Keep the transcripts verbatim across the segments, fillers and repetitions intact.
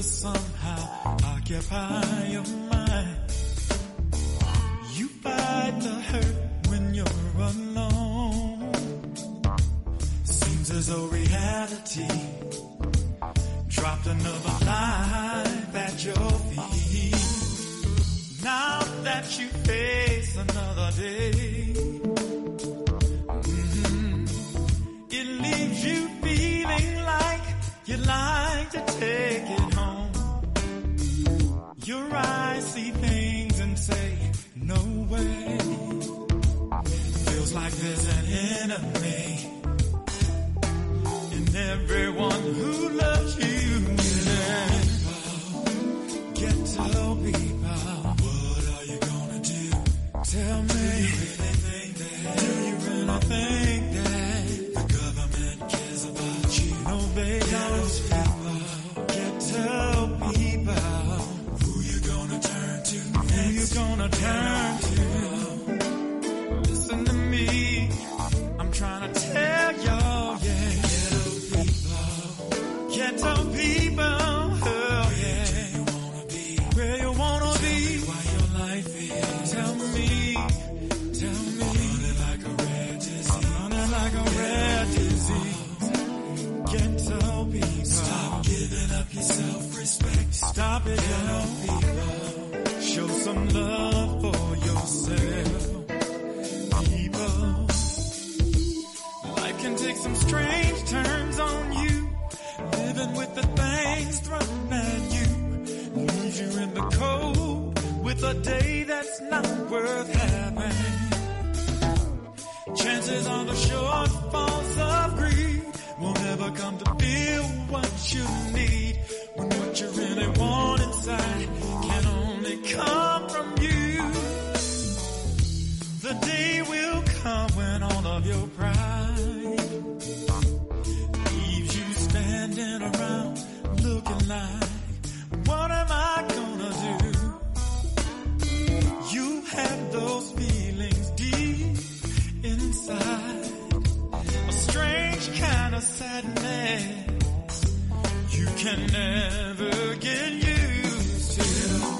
somehow occupy your mind. You fight the hurt when you're alone. Seems as though reality dropped another life at your feet. Now that you face another day, mm-hmm, it leaves you feeling like you'd like to take it home. Your eyes see things and say, no way. Feels like there's an enemy in everyone who loves you. Yeah. Ghetto people, what are you gonna do? Tell me, do you really think that, do you really think that the government cares about you? No, they don't. Ghetto people, who you gonna turn to next? Who you gonna turn to? Listen to me, I'm trying to tell y'all, yeah. Ghetto people, ghetto people, oh, yeah. Where do you wanna be? Where you wanna be? Why your life is? Tell me, tell me. Running like a rare disease. Running like a rare disease. Ghetto people, stop giving up your self-respect. Stop it, ghetto people. Show some love for yourself. People, life can take some strange turns on you. Living with the things thrown at you leaves you in the cold with a day that's not worth having. Chances are the shortfalls of greed will never come to feel what you need, when what you really want inside can only come from you. The day will come when all of your pride leaves you standing around looking like, what am I gonna do? You have those feelings deep inside, a strange kind of sadness you can never get used to.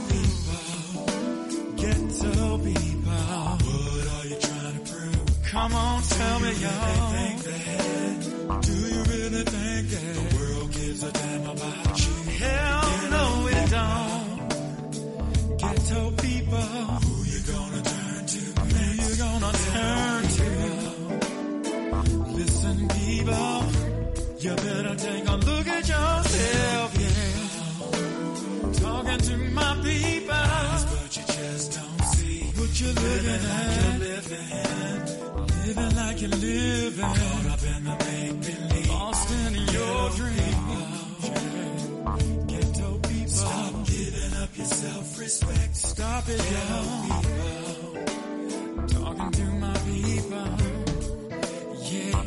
Ghetto people, what are you trying to prove? Come on, tell me, y'all. Think that, do you really think that the world gives a damn about you? Hell no, it don't. Ghetto people, who you gonna turn to? Who you gonna turn to? Listen, people, you better take a look at yourself, yeah. Talking to my people, but you just don't see what you're looking at. Living, living like you're living, caught up in the make-believe, lost in your dreams. Yeah. Ghetto people, stop giving up your self-respect. Stop it, y'all. Talking to my people, yeah.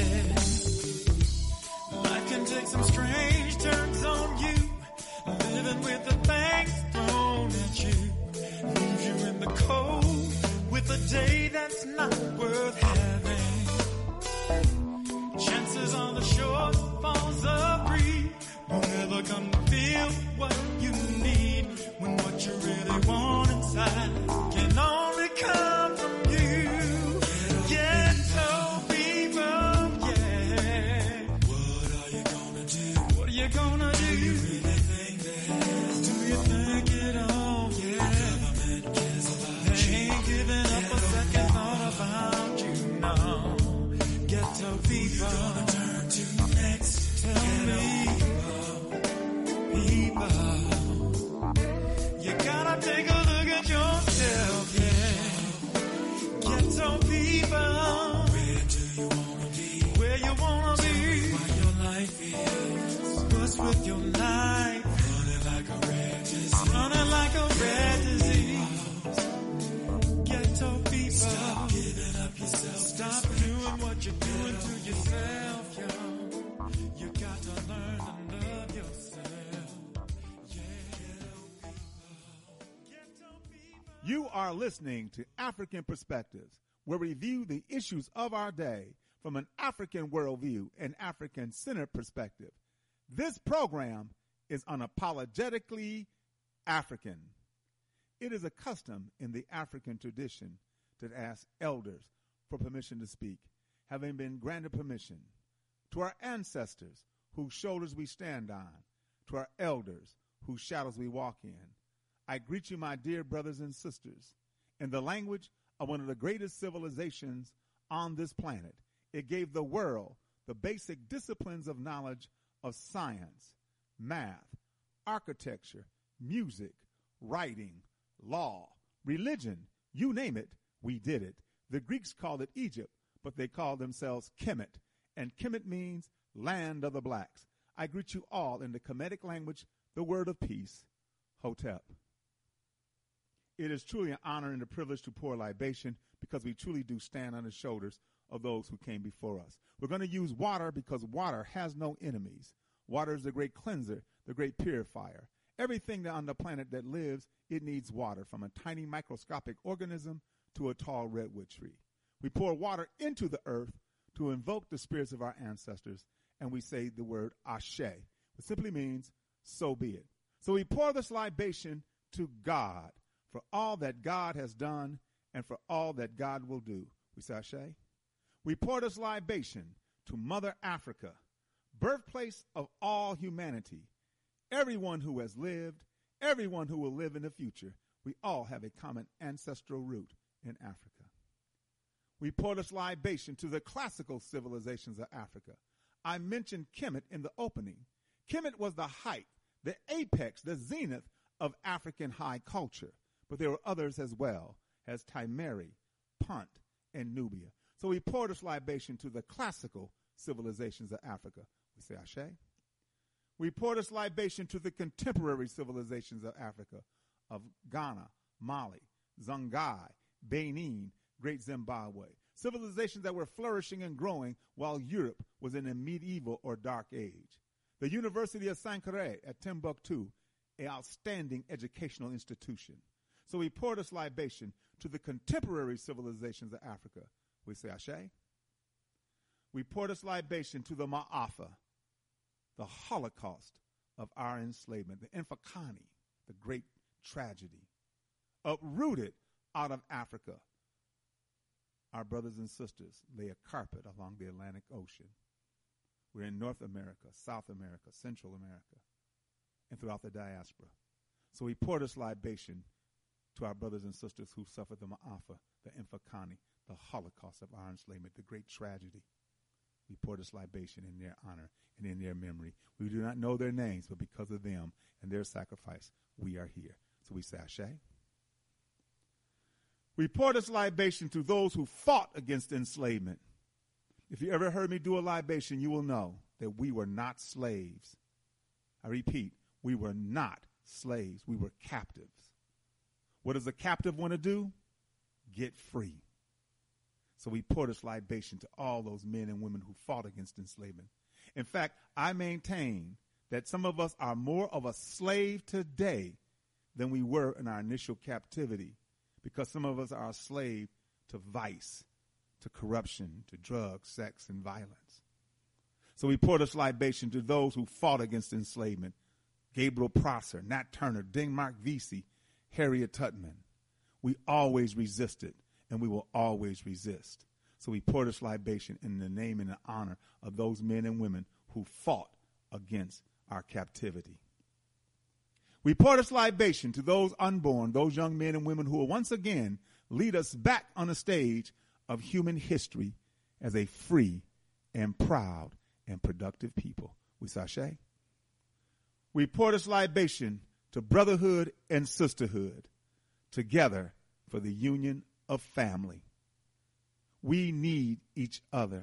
Life can take some strange turns on you. Living with the things thrown at you leaves you in the cold with a day that's not worth having. Chances are the shortfalls of greed will never come to feel what you need, when what you really want inside can only come from you. Ghetto people, yeah. What are you gonna do? What are you gonna do? Do you really think that? Do you think it all? Yeah. The government cares about they you. Ain't giving up a second thought about you, no. Ghetto people, who you gonna turn to next? Tell Ghetto me, people, people, you gotta take a look at yourself, yeah. Ghetto people, where do you wanna be? Where you wanna be? Why your life is, what's with your life? Running like a red disease. Running like a red disease. Ghetto people, stop giving up yourself. Stop doing what you're doing to yourself, yo. You got to learn to love yourself. Yeah. Ghetto people. You are listening to African Perspectives, where we view the issues of our day from an African worldview and African-centered perspective. This program is unapologetically African. It is a custom in the African tradition to ask elders for permission to speak, having been granted permission. To our ancestors, whose shoulders we stand on, to our elders, whose shadows we walk in, I greet you, my dear brothers and sisters, in the language of one of the greatest civilizations on this planet. It gave the world the basic disciplines of knowledge of science, math, architecture, music, writing, law, religion, you name it, we did it. The Greeks called it Egypt, but they called themselves Kemet, and Kemet means land of the blacks. I greet you all in the Kemetic language, the word of peace, Hotep. It is truly an honor and a privilege to pour libation because we truly do stand on the shoulders of those who came before us. We're going to use water because water has no enemies. Water is the great cleanser, the great purifier. Everything on the planet that lives, it needs water, from a tiny microscopic organism to a tall redwood tree. We pour water into the earth to invoke the spirits of our ancestors, and we say the word Ashe, which simply means, so be it. So we pour this libation to God for all that God has done and for all that God will do. We say Ashe. We pour this libation to Mother Africa, birthplace of all humanity. Everyone who has lived, everyone who will live in the future, we all have a common ancestral root in Africa. We pour this libation to the classical civilizations of Africa. I mentioned Kemet in the opening. Kemet was the height, the apex, the zenith of African high culture. But there were others as well, as Timeri, Punt, and Nubia. So we pour this libation to the classical civilizations of Africa. We say Ashe. We pour this libation to the contemporary civilizations of Africa, of Ghana, Mali, Songhai, Benin, Great Zimbabwe. Civilizations that were flourishing and growing while Europe was in a medieval or dark age. The University of Sankore at Timbuktu, an outstanding educational institution. So we pour this libation to the contemporary civilizations of Africa. We say Ashe. We pour this libation to the Ma'afa, the Holocaust of our enslavement, the Infakani, the great tragedy, uprooted out of Africa. Our brothers and sisters lay a carpet along the Atlantic Ocean. We're in North America, South America, Central America, and throughout the diaspora. So we pour this libation to our brothers and sisters who suffered the Ma'afa, the Infakani, the Holocaust of our enslavement, the great tragedy. We pour this libation in their honor and in their memory. We do not know their names, but because of them and their sacrifice, we are here. So we say Ashe. We pour this libation to those who fought against enslavement. If you ever heard me do a libation, you will know that we were not slaves. I repeat, we were not slaves. We were captives. What does a captive want to do? Get free. So we pour this libation to all those men and women who fought against enslavement. In fact, I maintain that some of us are more of a slave today than we were in our initial captivity, because some of us are a slave to vice, to corruption, to drugs, sex, and violence. So we pour this libation to those who fought against enslavement. Gabriel Prosser, Nat Turner, Denmark Vesey, Harriet Tubman. We always resisted, and we will always resist. So we pour this libation in the name and the honor of those men and women who fought against our captivity. We pour this libation to those unborn, those young men and women who will once again lead us back on the stage of human history as a free and proud and productive people. We say Ashe. We pour this libation to brotherhood and sisterhood, together for the union of family. We need each other.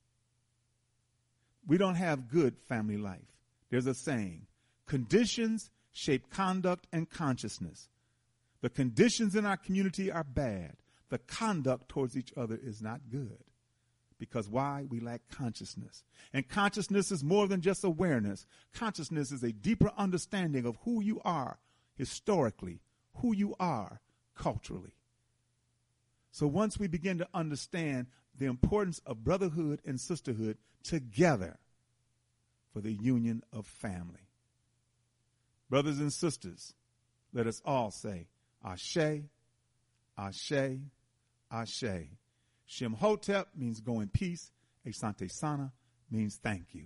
We don't have good family life. There's a saying, conditions shape conduct and consciousness. The conditions in our community are bad. The conduct towards each other is not good. Because why? We lack consciousness. And consciousness is more than just awareness. Consciousness is a deeper understanding of who you are historically, who you are culturally. So once we begin to understand the importance of brotherhood and sisterhood together for the union of family, Brothers and sisters, let us all say, Ashe, Ashe, Ashe. Shemhotep means go in peace. Asante Sana means thank you.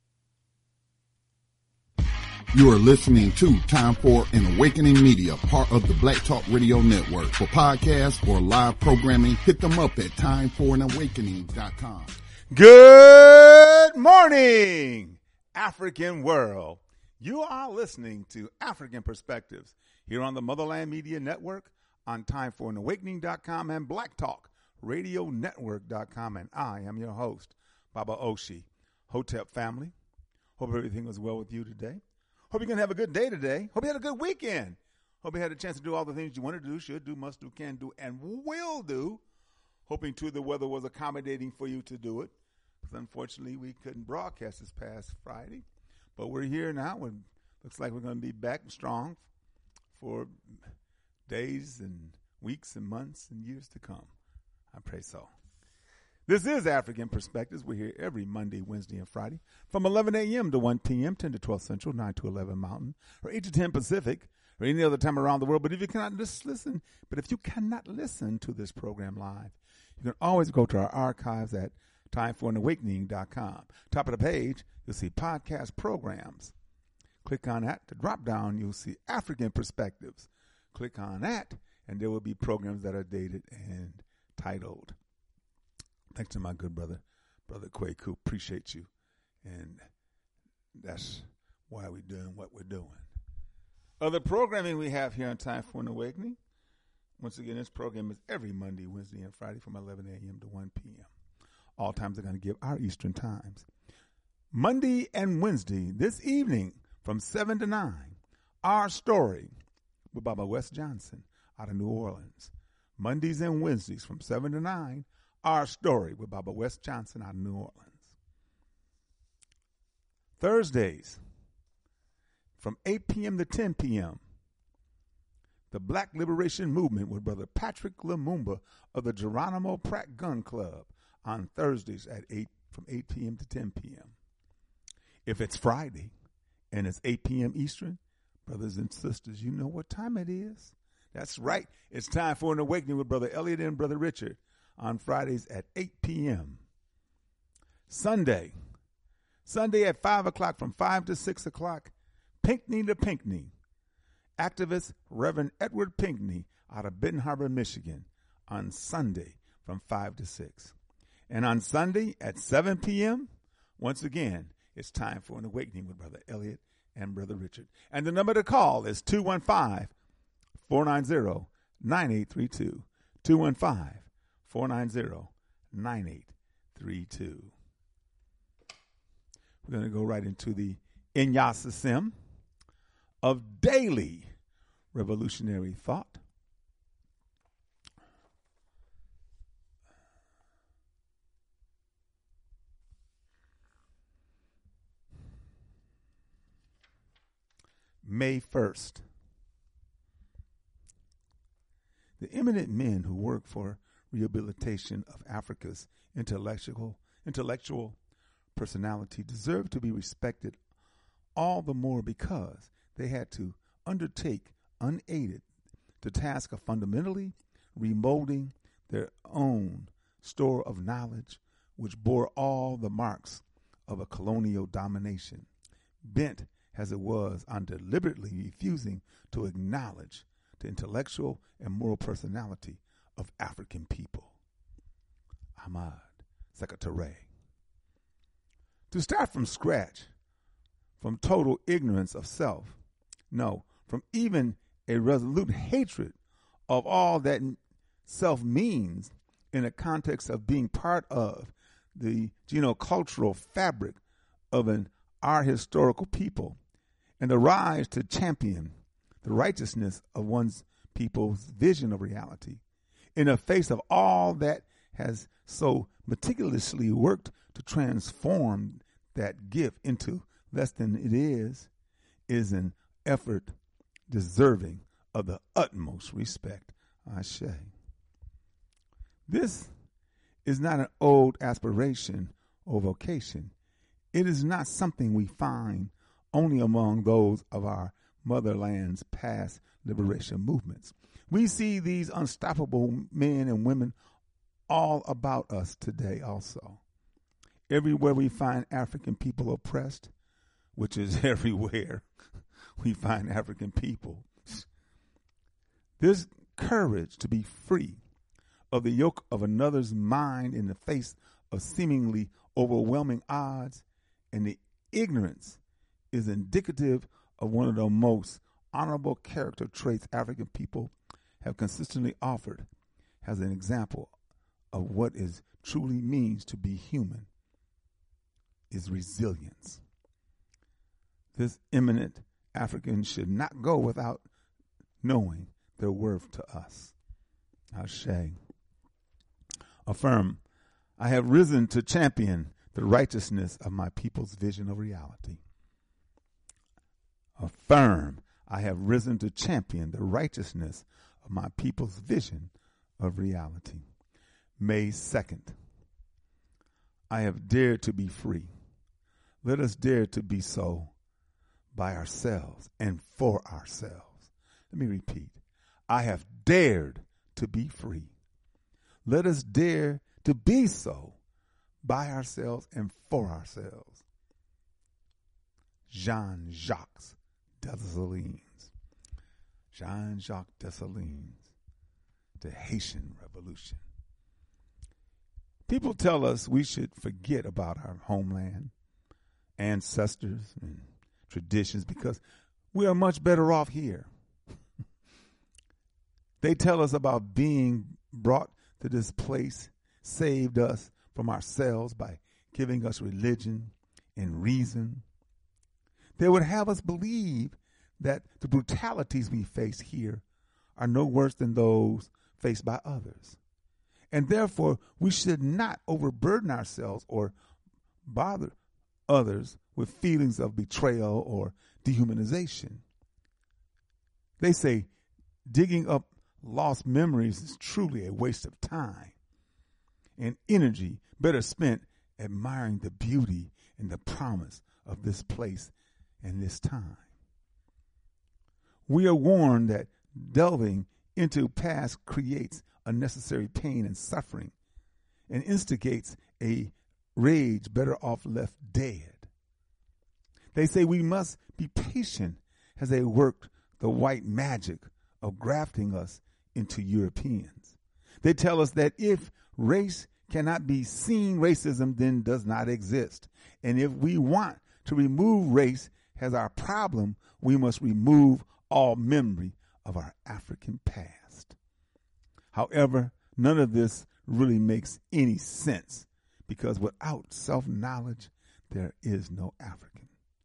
You are listening to Time for an Awakening Media, part of the Black Talk Radio Network. For podcasts or live programming, hit them up at time for an awakening dot com. Good morning, African world. You are listening to African Perspectives here on the Motherland Media Network, on time for an awakening dot com and Black Talk Radio Network dot com. And I am your host, Baba Oshi. Hotep family, hope everything was well with you today. Hope you're going to have a good day today. Hope you had a good weekend. Hope you had a chance to do all the things you want to do, should do, must do, can do, and will do. Hoping, too, the weather was accommodating for you to do it. Because unfortunately, we couldn't broadcast this past Friday. But we're here now. It looks like we're going to be back strong for days and weeks and months and years to come. I pray so. This is African Perspectives. We're here every Monday, Wednesday, and Friday from eleven a.m. to one p.m., ten to twelve Central, nine to eleven Mountain, or eight to ten Pacific, or any other time around the world. But if you cannot just listen, but if you cannot listen to this program live, you can always go to our archives at time for an awakening dot com. Top of the page, you'll see podcast programs. Click on that. To drop down, you'll see African Perspectives. Click on that, and there will be programs that are dated and titled. Thanks to my good brother, Brother Kwaku. Appreciate you. And that's why we're doing what we're doing. Other programming we have here on Time for an Awakening. Once again, this program is every Monday, Wednesday, and Friday from eleven a.m. to one p.m. All times are going to give our Eastern times. Monday and Wednesday, this evening from seven to nine, Our Story with Baba West Johnson out of New Orleans. Mondays and Wednesdays from seven to nine, Our Story with Baba West Johnson out of New Orleans. Thursdays from eight p.m. to ten p.m., the Black Liberation Movement with Brother Patrick Lumumba of the Geronimo Pratt Gun Club on Thursdays at eight from eight p.m. to ten p.m. If it's Friday and it's eight p.m. Eastern, brothers and sisters, you know what time it is. That's right. It's time for an awakening with Brother Elliot and Brother Richard on Fridays at eight p.m. Sunday. Sunday at five o'clock from five to six o'clock, Pinckney to Pinckney. Activist Reverend Edward Pinckney out of Benton Harbor, Michigan on Sunday from five to six. And on Sunday at seven p.m., once again, it's time for an awakening with Brother Elliot and Brother Richard. And the number to call is two one five, four nine zero, nine eight three two. two one five, four nine zero, nine eight three two. We're going to go right into the Inyasasim of daily revolutionary thought. May first. The eminent men who work for rehabilitation of Africa's intellectual intellectual personality deserve to be respected all the more because they had to undertake unaided the task of fundamentally remolding their own store of knowledge, which bore all the marks of a colonial domination, bent as it was on deliberately refusing to acknowledge the intellectual and moral personality of African people. Ahmad Sekou. To start from scratch, from total ignorance of self, no, from even a resolute hatred of all that self means in the context of being part of the genocultural fabric of an our historical people, and the rise to champion the righteousness of one's people's vision of reality in the face of all that has so meticulously worked to transform that gift into less than it is, is an effort deserving of the utmost respect. Ashe. This is not an old aspiration or vocation. It is not something we find only among those of our motherland's past liberation movements. We see these unstoppable men and women all about us today also. Everywhere we find African people oppressed, which is everywhere we find African people. This courage to be free of the yoke of another's mind in the face of seemingly overwhelming odds and the ignorance is indicative of one of the most honorable character traits African people have consistently offered as an example of what it truly means to be human is resilience. This eminent African should not go without knowing their worth to us. Ashe. Affirm, I have risen to champion the righteousness of my people's vision of reality. Affirm, I have risen to champion the righteousness of my people's vision of reality. May second, I have dared to be free. Let us dare to be so by ourselves and for ourselves. Let me repeat. I have dared to be free. Let us dare to be so by ourselves and for ourselves. Jean-Jacques Dessalines. Jean-Jacques Dessalines, the Haitian Revolution. People tell us we should forget about our homeland, ancestors, and traditions because we are much better off here. They tell us about being brought to this place, saved us from ourselves by giving us religion and reason. They would have us believe that the brutalities we face here are no worse than those faced by others. And therefore, we should not overburden ourselves or bother others with feelings of betrayal or dehumanization. They say digging up lost memories is truly a waste of time and energy better spent admiring the beauty and the promise of this place and this time. We are warned that delving into past creates unnecessary pain and suffering and instigates a rage better off left dead. They say we must be patient as they work the white magic of grafting us into Europeans. They tell us that if race cannot be seen, racism then does not exist. And if we want to remove race as our problem, we must remove all memory of our African past. However, none of this really makes any sense because without self-knowledge, there is no African.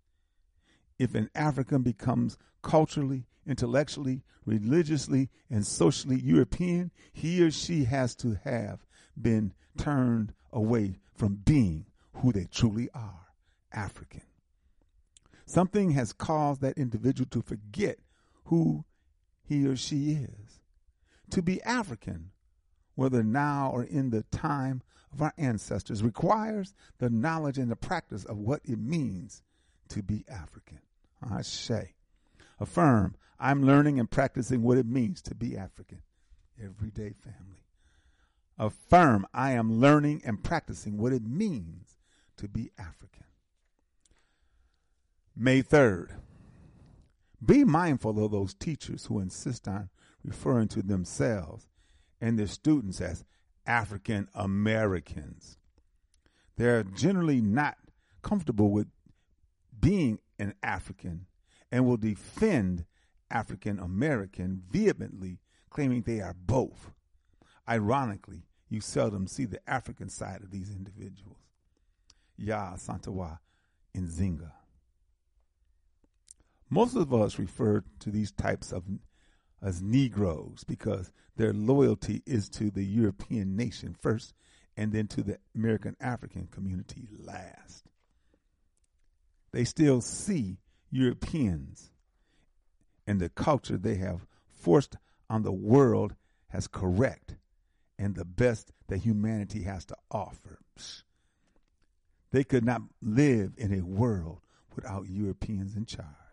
If an African becomes culturally, intellectually, religiously, and socially European, he or she has to have been turned away from being who they truly are, African. Something has caused that individual to forget who he or she is. To be African, whether now or in the time of our ancestors, requires the knowledge and the practice of what it means to be African. Ashe. Affirm, I'm learning and practicing what it means to be African. Everyday family. Affirm, I am learning and practicing what it means to be African. May third, be mindful of those teachers who insist on referring to themselves and their students as African Americans. They're generally not comfortable with being an African and will defend African American vehemently, claiming they are both. Ironically, you seldom see the African side of these individuals. Ya Santawa Nzinga. Most of us refer to these types of as Negroes because their loyalty is to the European nation first and then to the American African community last. They still see Europeans and the culture they have forced on the world as correct and the best that humanity has to offer. They could not live in a world without Europeans in charge.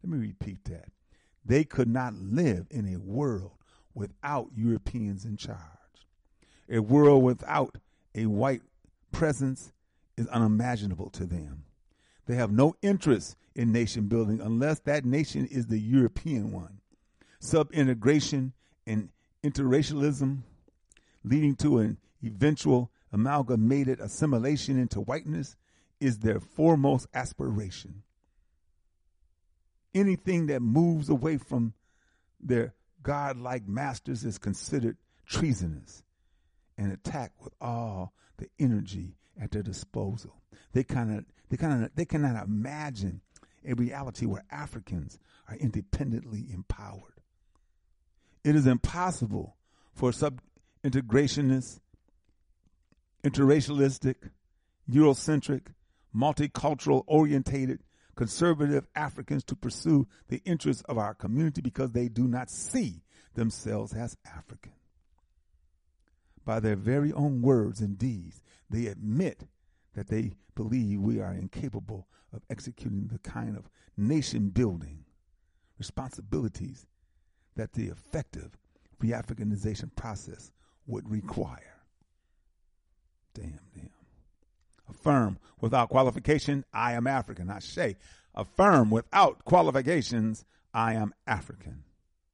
Let me repeat that. They could not live in a world without Europeans in charge. A world without a white presence is unimaginable to them. They have no interest in nation building unless that nation is the European one. Sub-integration and interracialism leading to an eventual amalgamated assimilation into whiteness is their foremost aspiration. Anything that moves away from their godlike masters is considered treasonous and attacked with all the energy at their disposal. They kind of, they kind of, they cannot imagine a reality where Africans are independently empowered. It is impossible for sub-integrationist, interracialistic, Eurocentric, multicultural orientated, conservative Africans to pursue the interests of our community because they do not see themselves as African. By their very own words and deeds, they admit that they believe we are incapable of executing the kind of nation-building responsibilities that the effective re-Africanization process would require. Damn, damn. Affirm without qualification, I am African. I say, affirm without qualifications, I am African.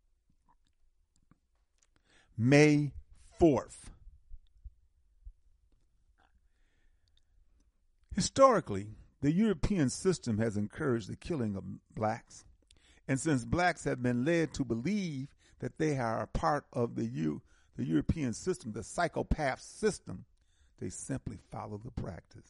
May fourth. Historically, the European system has encouraged the killing of blacks, and since blacks have been led to believe that they are a part of the, U, the European system, the psychopath system, they simply follow the practice.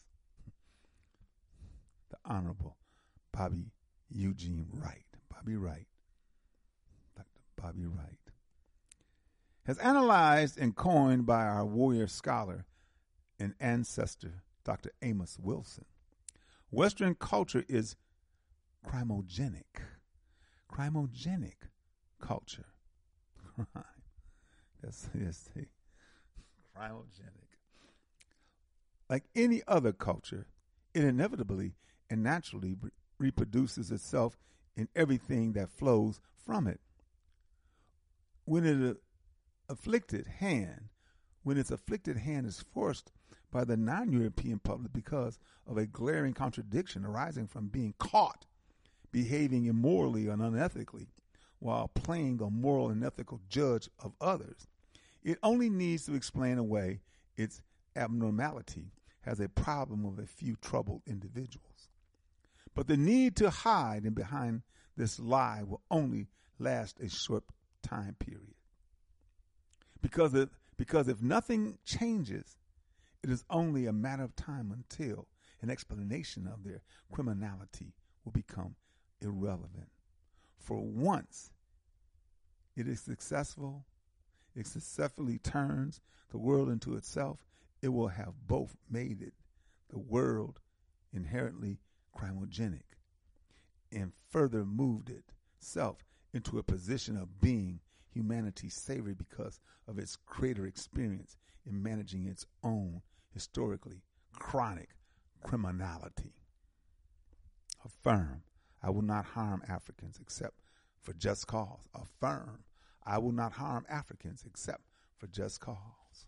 The Honorable Bobby Eugene Wright, Bobby Wright, Doctor Bobby Wright, has analyzed and coined by our warrior scholar and ancestor, Doctor Amos Wilson. Western culture is crimogenic. Crimogenic culture. Crime. That's, that's the crimogenic. Like any other culture, it inevitably and naturally re- reproduces itself in everything that flows from it. When it uh, afflicted hand, when its afflicted hand is forced by the non-European public because of a glaring contradiction arising from being caught behaving immorally and unethically while playing the moral and ethical judge of others, it only needs to explain away its abnormality has a problem of a few troubled individuals. But the need to hide and behind this lie will only last a short time period. Because if, because if nothing changes, it is only a matter of time until an explanation of their criminality will become irrelevant. For once it is successful, it successfully turns the world into itself, it will have both made it, the world, inherently crimogenic, and further moved itself into a position of being humanity's savior because of its greater experience in managing its own historically chronic criminality. Affirm, I will not harm Africans except for just cause. Affirm, I will not harm Africans except for just cause.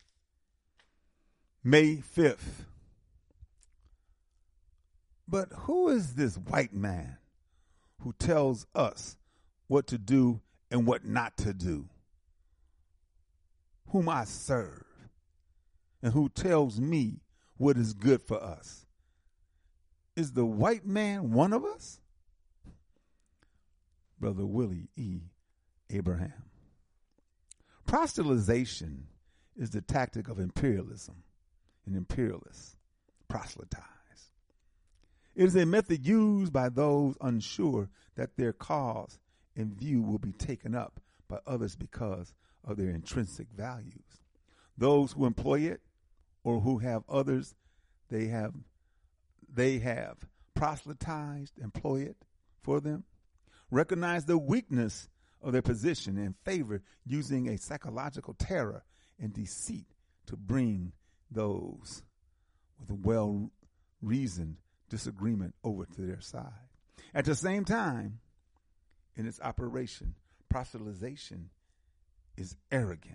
May fifth. But who is this white man who tells us what to do and what not to do? Whom I serve and who tells me what is good for us? Is the white man one of us? Brother Willie E. Abraham. Proselytization is the tactic of imperialism and imperialists proselytize. It is a method used by those unsure that their cause and view will be taken up by others because of their intrinsic values. Those who employ it or who have others they have they have proselytized employ it for them, recognize the weakness of their position and favor using a psychological terror and deceit to bring those with a well-reasoned disagreement over to their side. At the same time, in its operation. Proselytization is arrogant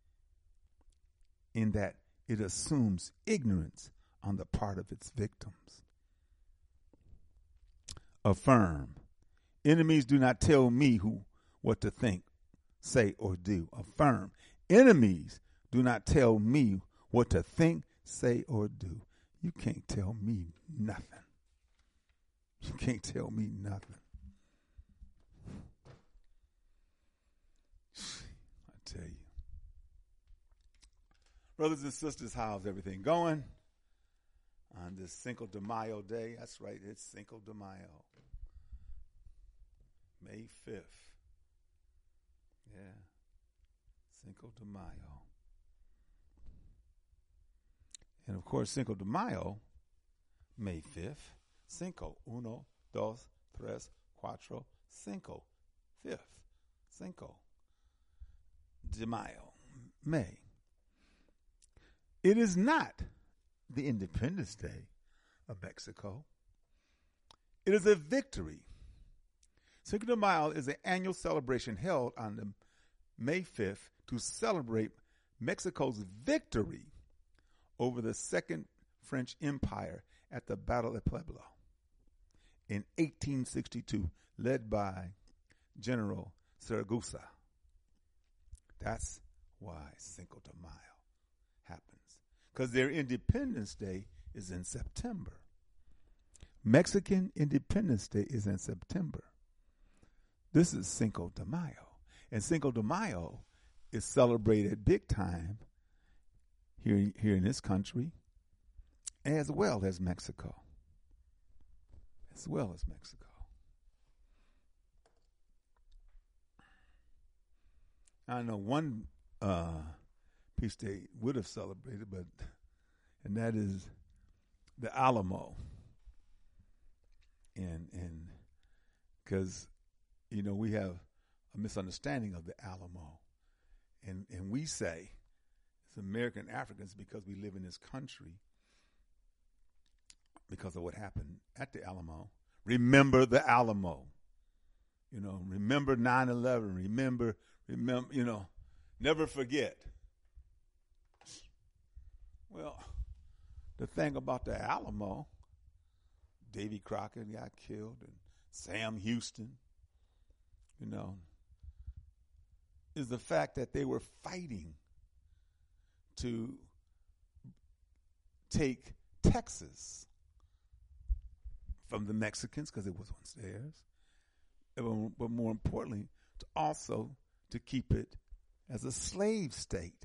in that it assumes ignorance on the part of its victims. Affirm. Enemies do not tell me who what to think, say, or do. Affirm. Enemies do not tell me what to think, say, or do. You can't tell me nothing. You can't tell me nothing. I tell you. Brothers and sisters, how's everything going on this Cinco de Mayo day? That's right, it's Cinco de Mayo. May fifth. Yeah. Cinco de Mayo. And of course, Cinco de Mayo, May fifth. Cinco. Uno, dos, tres, cuatro, cinco. Fifth. Cinco de Mayo. May. It is not the Independence Day of Mexico. It is a victory. Cinco de Mayo is an annual celebration held on the May fifth to celebrate Mexico's victory over the Second French Empire at the Battle of Puebla in eighteen sixty-two, led by General Zaragoza. That's why Cinco de Mayo happens, because their Independence Day is in September. Mexican Independence Day is in September. This is Cinco de Mayo. And Cinco de Mayo is celebrated big time here, here in this country, as well as Mexico. As well as Mexico. I know one uh, piece they would have celebrated, but and that is the Alamo. And and because you know we have a misunderstanding of the Alamo, and and we say as American Africans, because we live in this country, because of what happened at the Alamo, remember the Alamo. You know, remember nine eleven. Remember, remember. You know, never forget. Well, the thing about the Alamo, Davy Crockett got killed, and Sam Houston, you know, is the fact that they were fighting to take Texas from the Mexicans, because it was once theirs, but more importantly, to also to keep it as a slave state.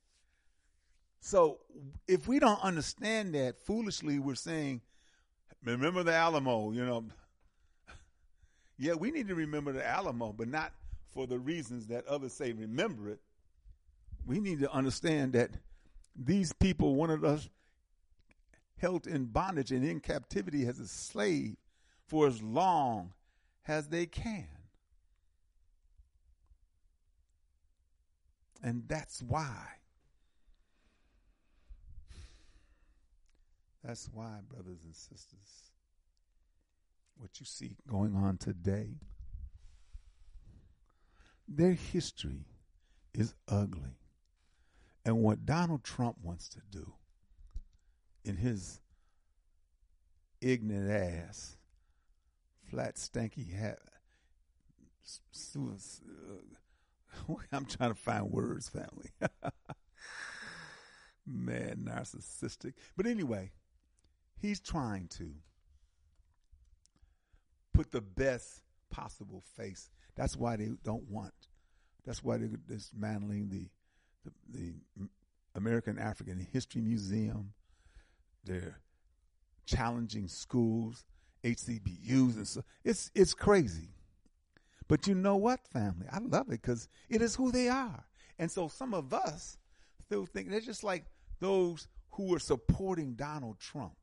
So if we don't understand that, foolishly we're saying, remember the Alamo, you know. Yeah, we need to remember the Alamo, but not for the reasons that others say remember it. We need to understand that these people wanted us held in bondage and in captivity as a slave for as long as they can. And that's why. That's why, brothers and sisters, what you see going on today, their history is ugly. And what Donald Trump wants to do in his ignorant ass, flat, stanky hat, I'm trying to find words, family. Man, narcissistic. But anyway, he's trying to put the best possible face. That's why they don't want. That's why they're dismantling the, the the American African History Museum. They're challenging schools, H C B Us, and so it's it's crazy. But you know what, family? I love it because it is who they are. And so some of us still think they're just like those who are supporting Donald Trump.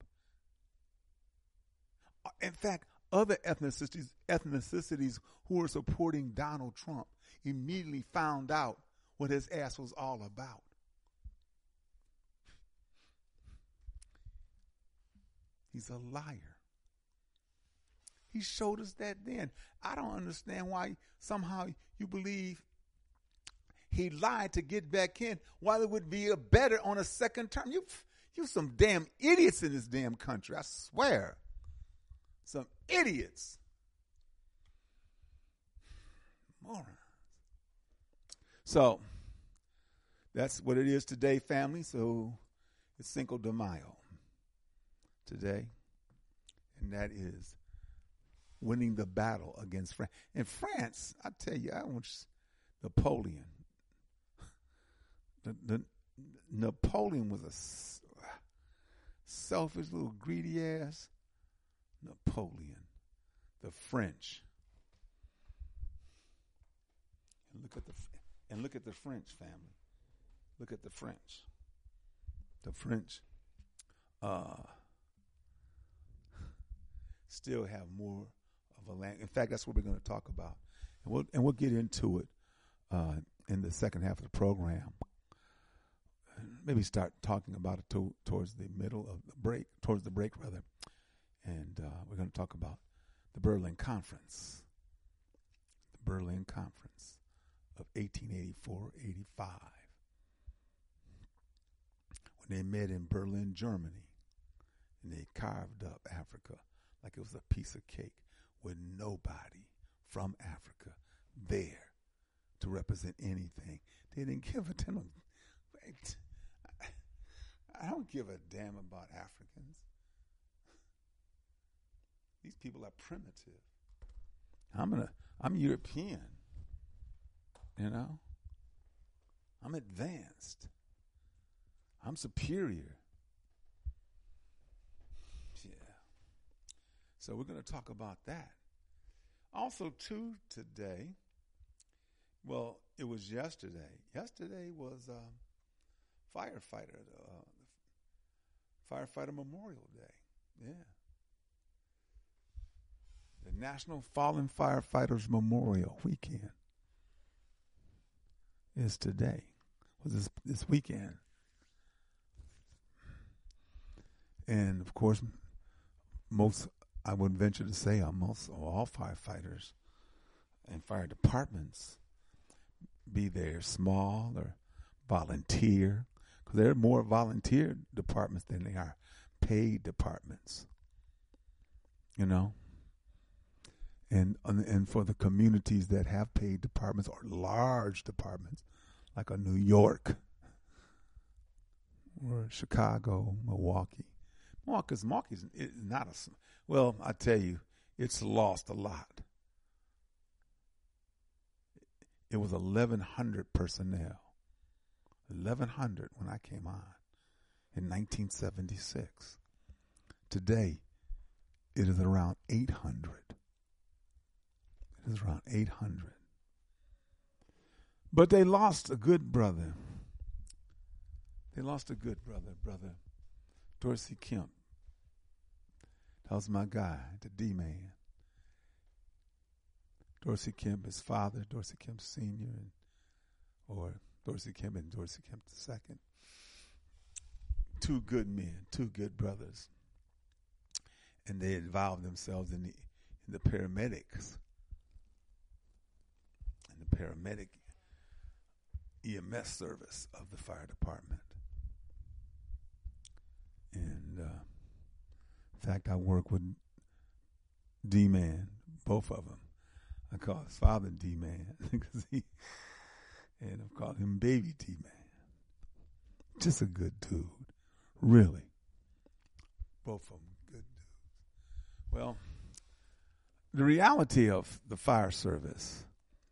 In fact, other ethnicities, ethnicities who are supporting Donald Trump immediately found out what his ass was all about. He's a liar. He showed us that then. I don't understand why somehow you believe he lied to get back in, while it would be a better on a second term. You, you some damn idiots in this damn country, I swear. Some idiots. Morons. So, that's what it is today, family. So, it's Cinco de Mayo today. And that is winning the battle against France. In France, I tell you, I want Napoleon. The, the, Napoleon was a s- selfish little greedy ass. Napoleon, the French. And look at the and look at the French, family. Look at the French. The French uh, still have more of a land. In fact, that's what we're going to talk about, and we'll and we'll get into it uh, in the second half of the program. Maybe start talking about it to, towards the middle of the break, towards the break rather, and uh, we're going to talk about the Berlin Conference, the Berlin Conference of eighteen eighty-four eighty-five, when they met in Berlin, Germany, and they carved up Africa like it was a piece of cake, with nobody from Africa there to represent anything. They didn't give a damn. I don't give a damn about Africans. These people are primitive. I'm gonna. I'm European. You know. I'm advanced. I'm superior. Yeah. So we're going to talk about that. Also, too, today. Well, it was yesterday. Yesterday was um, firefighter, uh, firefighter Memorial Day. Yeah. The National Fallen Firefighters Memorial Weekend is today. Was this this weekend? And of course, most I would venture to say almost all firefighters and fire departments, be they small or volunteer, because there are more volunteer departments than they are paid departments. You know, and and for the communities that have paid departments or large departments, like a New York or Chicago, Milwaukee. Milwaukee's Milwaukee's is not a well. I tell you, it's lost a lot. It was eleven hundred personnel, eleven hundred when I came on in nineteen seventy-six. Today, it is around eight hundred. It is around eight hundred. But they lost a good brother. They lost a good brother, brother Dorsey Kemp. That was my guy, the D-man. Dorsey Kemp, his father, Dorsey Kemp Senior, and, or Dorsey Kemp and Dorsey Kemp the Second. Two good men, two good brothers. And they involved themselves in the, in the paramedics. In the paramedic E M S service of the fire department. And uh, in fact, I work with D-Man, both of them. I call his father D-Man, because he, and I've called him Baby D-Man. Just a good dude, really. Both of them good dudes. Well, the reality of the fire service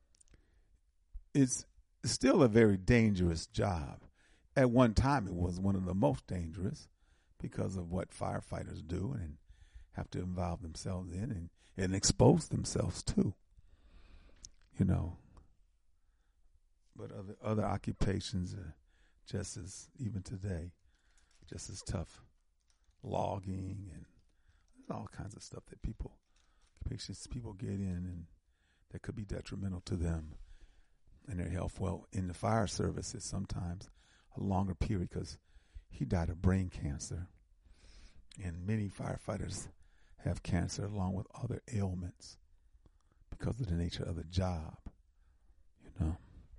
is still a very dangerous job. At one time, it was one of the most dangerous because of what firefighters do and have to involve themselves in and, and expose themselves to. You know, but other other occupations are just as, even today, just as tough. Logging and all kinds of stuff that people, occupations people get in and that could be detrimental to them and their health. Well, in the fire service, it's sometimes a longer period because he died of brain cancer. And many firefighters have cancer along with other ailments because of the nature of the job, you know.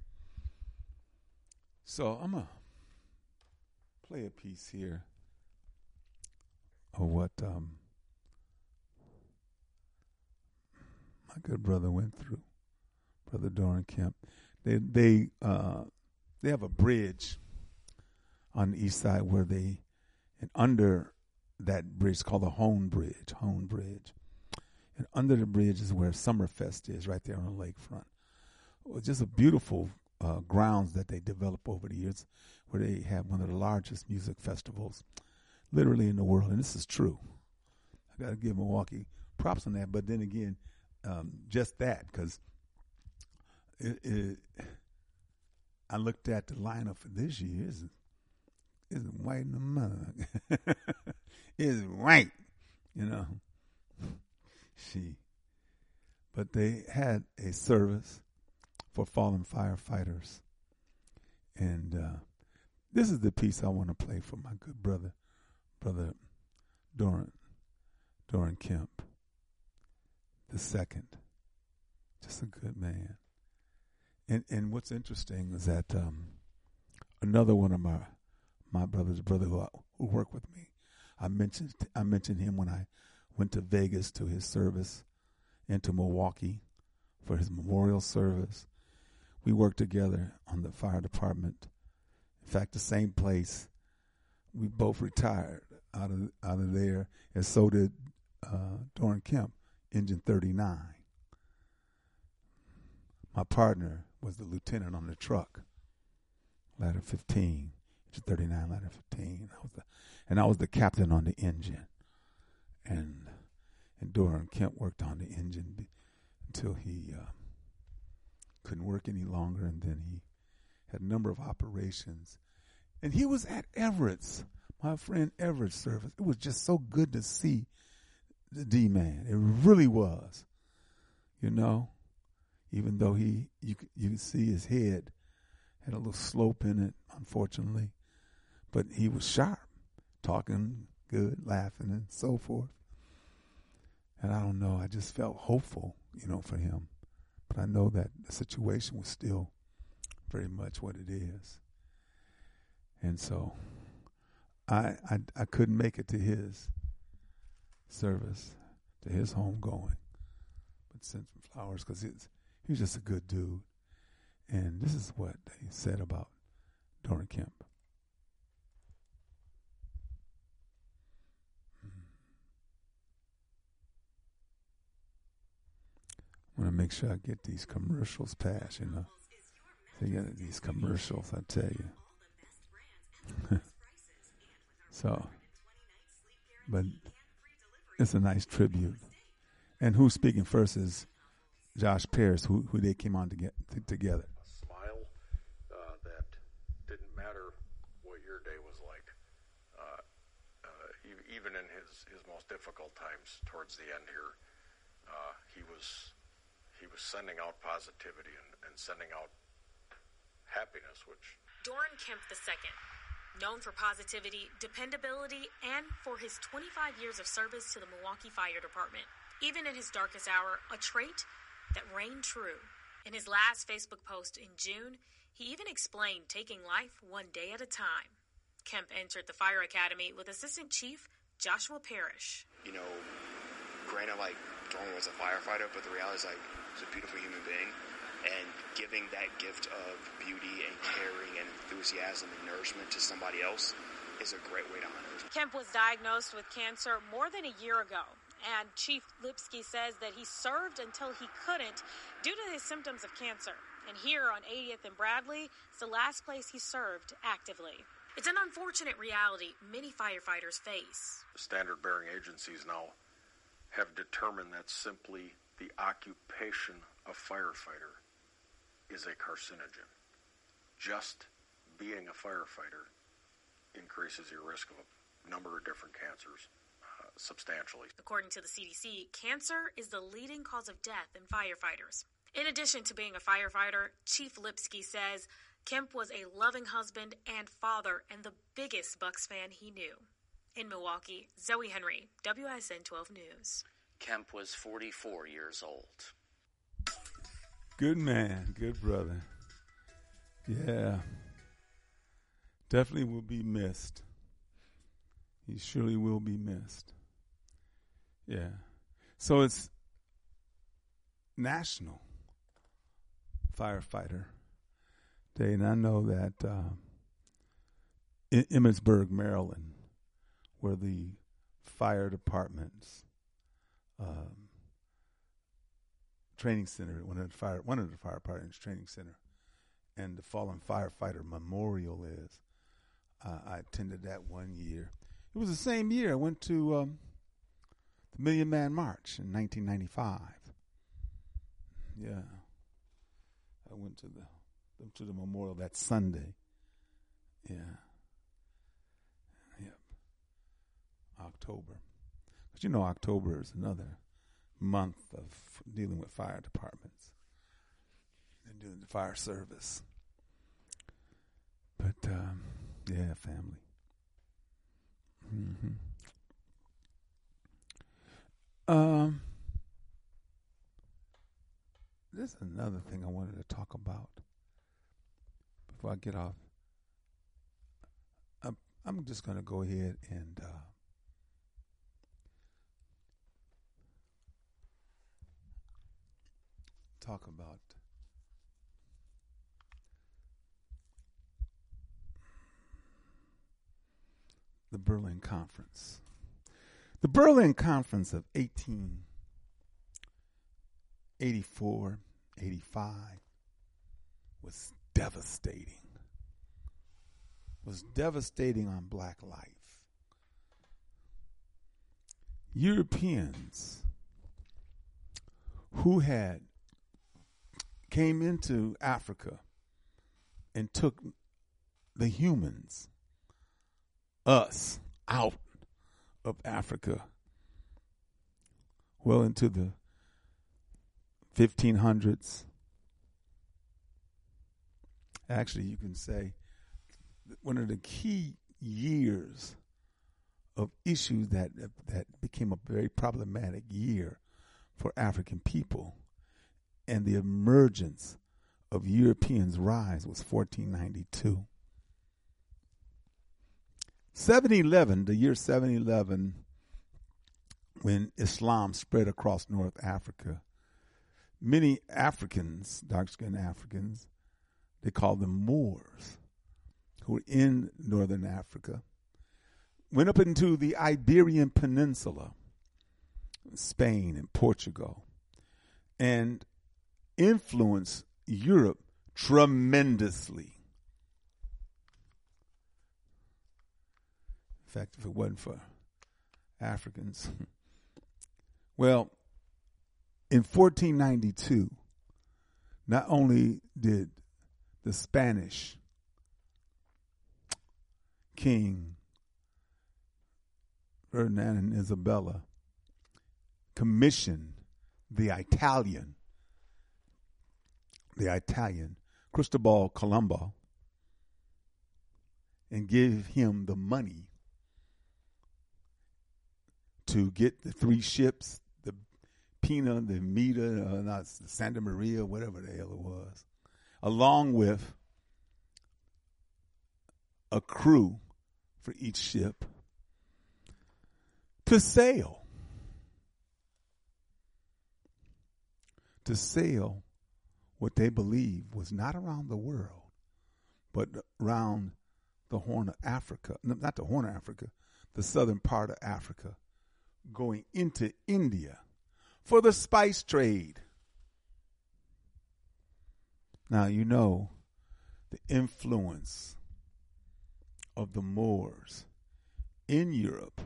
So I'm going to play a piece here of what um, my good brother went through, Brother Doran Kemp. They they uh, they have a bridge on the east side where they, and under that bridge called the Hone Bridge, Hone Bridge. And under the bridge is where Summerfest is, right there on the lakefront. Well, just a beautiful uh, grounds that they developed over the years, where they have one of the largest music festivals literally in the world. And this is true. I got to give Milwaukee props on that. But then again, um, just that, because it, it, I looked at the lineup for this year. It's, it's white in the mug. It's white, you know. She. But they had a service for fallen firefighters. And uh, this is the piece I want to play for my good brother, Brother Doran, Doran Kemp, the second. Just a good man. And and what's interesting is that um, another one of my my brothers, brother who, who worked with me, I mentioned I mentioned him when I went to Vegas to his service and to Milwaukee for his memorial service. We worked together on the fire department. In fact, the same place. We both retired out of out of there, and so did uh, Doran Kemp, Engine thirty-nine. My partner was the lieutenant on the truck, ladder fifteen, Engine thirty-nine, ladder fifteen. I was the, and I was the captain on the engine. And and Doran Kemp worked on the engine b- until he uh, couldn't work any longer, and then he had a number of operations. And he was at Everett's, my friend Everett's service. It was just so good to see the D-man. It really was, you know. Even though he, you you could see his head had a little slope in it, unfortunately, but he was sharp, talking good, laughing, and so forth. And I don't know, I just felt hopeful, you know, for him. But I know that the situation was still very much what it is. And so I I, I couldn't make it to his service, to his homegoing, but sent some flowers because he was just a good dude. And this is what they said about Doran Kemp. I want to make sure I get these commercials passed, you know. So you got these commercials, I tell you. So, but it's a nice tribute. And who's speaking first is Josh Paris, who who they came on to get t- together. A smile uh, that didn't matter what your day was like. Uh, uh, e- even in his, his most difficult times towards the end here, uh, he was he was sending out positivity and, and sending out happiness, which... Doran Kemp the second, known for positivity, dependability, and for his twenty-five years of service to the Milwaukee Fire Department. Even in his darkest hour, a trait that reigned true. In his last Facebook post in June, he even explained taking life one day at a time. Kemp entered the Fire Academy with Assistant Chief Joshua Parrish. You know, granted, like, Doran was a firefighter, but the reality is, like, he's a beautiful human being. And giving that gift of beauty and caring and enthusiasm and nourishment to somebody else is a great way to honor him. Kemp was diagnosed with cancer more than a year ago. And Chief Lipsky says that he served until he couldn't due to his symptoms of cancer. And here on eightieth and Bradley, it's the last place he served actively. It's an unfortunate reality many firefighters face. Standard-bearing agencies now have determined that simply the occupation of firefighter is a carcinogen. Just being a firefighter increases your risk of a number of different cancers. Substantially. According to the C D C, cancer is the leading cause of death in firefighters. In addition to being a firefighter, Chief Lipsky says Kemp was a loving husband and father and the biggest Bucks fan he knew. In Milwaukee, Zoe Henry, W S N twelve News. Kemp was forty-four years old. Good man, good brother. Yeah. Definitely will be missed. He surely will be missed. Yeah. So it's National Firefighter Day, and I know that uh, in Emmitsburg, Maryland, where the fire department's um, training center, one of the fire, one of the fire department's training center, and the fallen firefighter memorial is. Uh, I attended that one year. It was the same year I went to um, the Million Man March in nineteen ninety-five. Yeah, I went to the to the memorial that Sunday. Yeah. Yep. October. But you know, October is another month of dealing with fire departments and doing the fire service. But, um, yeah, family. Mm-hmm. Um, this is another thing I wanted to talk about before I get off. I'm, I'm just going to go ahead and uh, talk about the Berlin Conference. The Berlin Conference of eighteen eighty-four eighty-five was devastating. Was devastating on black life. Europeans who had came into Africa and took the humans, us, out of Africa well into the fifteen hundreds. Actually, you can say one of the key years of issues that that became a very problematic year for African people and the emergence of Europeans' rise was fourteen ninety-two. seven eleven, the year seven eleven, when Islam spread across North Africa, many Africans, dark-skinned Africans, they called them Moors, who were in northern Africa, went up into the Iberian Peninsula, Spain and Portugal, and influenced Europe tremendously. In fact, if it wasn't for Africans. Well, in fourteen ninety-two, not only did the Spanish king Ferdinand and Isabella commission the Italian, the Italian Cristobal Colombo, and give him the money to get the three ships, the Pina, the Mita, uh, not Santa Maria, whatever the hell it was, along with a crew for each ship to sail. To sail what they believed was not around the world, but around the Horn of Africa, no, not the Horn of Africa, the southern part of Africa, going into India for the spice trade. Now, you know the influence of the Moors in Europe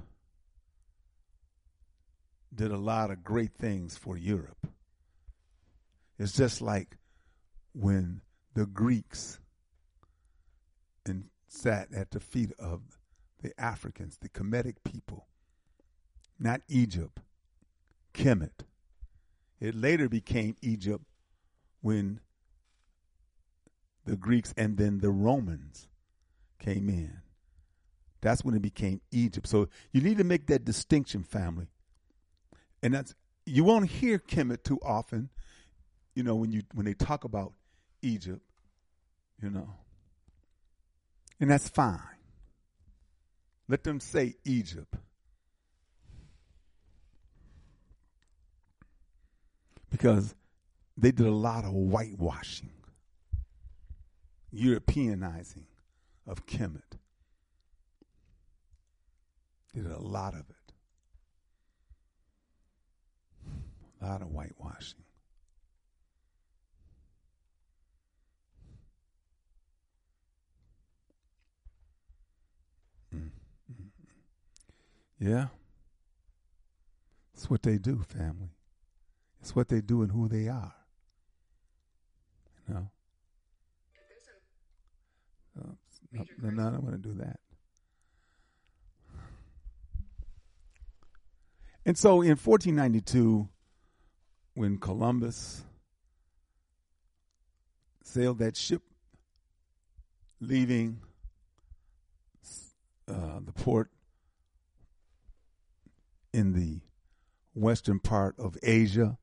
did a lot of great things for Europe. It's just like when the Greeks and sat at the feet of the Africans, the Kemetic people, not Egypt, Kemet. It later became Egypt when the Greeks and then the Romans came in That's when it became Egypt. So you need to make that distinction, family. And that's, you won't hear Kemet too often, you know, when you when they talk about Egypt, you know. And that's fine. Let them say Egypt. Because they did a lot of whitewashing, Europeanizing of Kemet. They did a lot of it. A lot of whitewashing. Mm-hmm. Yeah. It's what they do, family. It's what they do and who they are. You know? Oh, no, no, no, I don't want to do that. And so in fourteen ninety-two, when Columbus sailed that ship leaving uh, the port in the western part of Asia,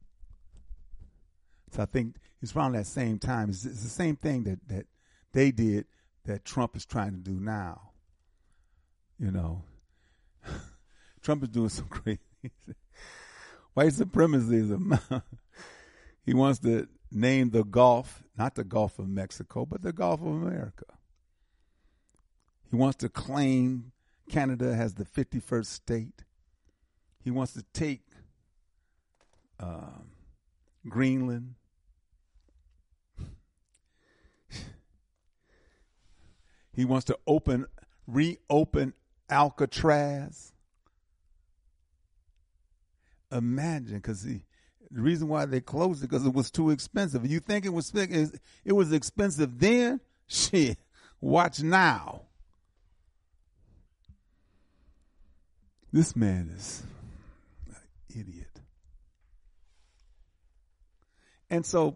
so I think it's around that same time. It's, it's the same thing that, that they did that Trump is trying to do now. You know, Trump is doing some crazy. White supremacism. He wants to name the Gulf, not the Gulf of Mexico, but the Gulf of America. He wants to claim Canada has the fifty-first state. He wants to take um, Greenland. He wants to open, reopen Alcatraz. Imagine, because the reason why they closed it because it was too expensive. You think it was it was expensive then? Shit, watch now. This man is an idiot. And so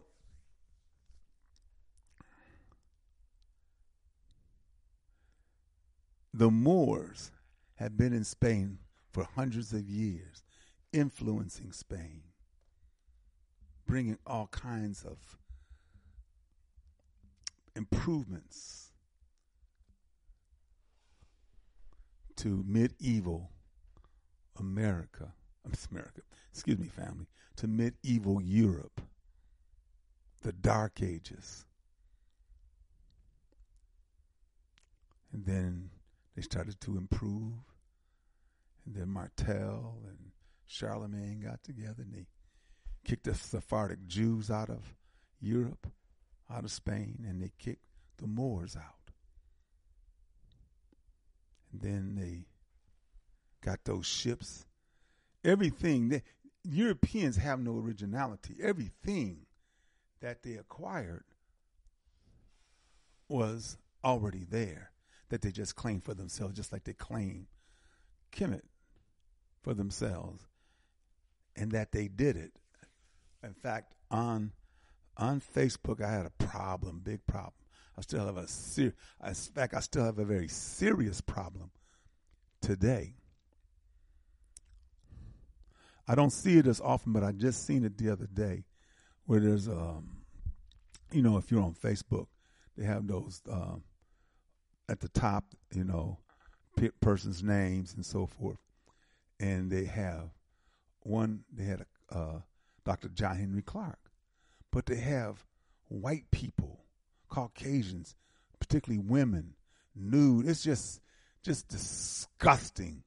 the Moors have been in Spain for hundreds of years, influencing Spain, bringing all kinds of improvements to medieval America, America, excuse me, family, to medieval Europe, the Dark Ages. And then they started to improve. And then Martel and Charlemagne got together and they kicked the Sephardic Jews out of Europe, out of Spain, and they kicked the Moors out. And then they got those ships. Everything, they, Europeans have no originality. Everything that they acquired was already there, that they just claimed for themselves, just like they claim Kemet for themselves, and that they did it. In fact, on on Facebook, I had a problem, big problem. I still have a ser- in fact, I still have a very serious problem today. I don't see it as often, but I just seen it the other day, where there's, um, you know, if you're on Facebook, they have those um, at the top, you know, p- person's names and so forth, and they have one. They had a uh, Doctor John Henry Clark, but they have white people, Caucasians, particularly women, nude. It's just, just disgusting.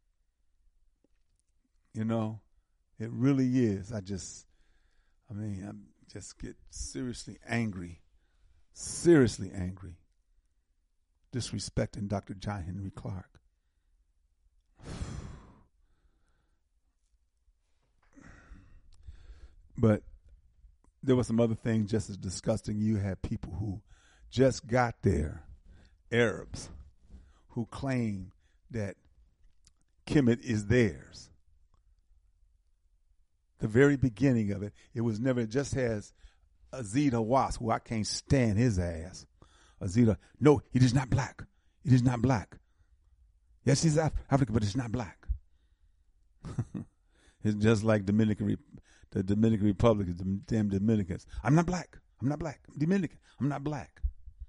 You know, it really is. I just, I mean, I just get seriously angry, seriously angry, disrespecting Doctor John Henry Clark. But there were some other things just as disgusting. You had people who just got there, Arabs, who claim that Kemet is theirs. The very beginning of it, it was never, it just has Azid Hawass, who I can't stand his ass. Azid, no, it is not black. It is not black. Yes, she's Af- African, but it's not black. It's just like Dominican, Re- the Dominican Republic, the damn Dominicans. I'm not black. I'm not black. I'm Dominican. I'm not black.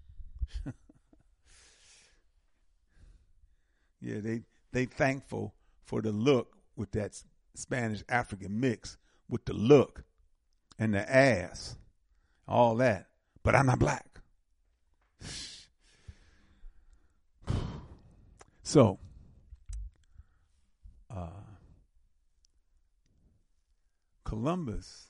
Yeah, they they thankful for the look with that Spanish African mix with the look and the ass, all that. But I'm not black. So, uh, Columbus,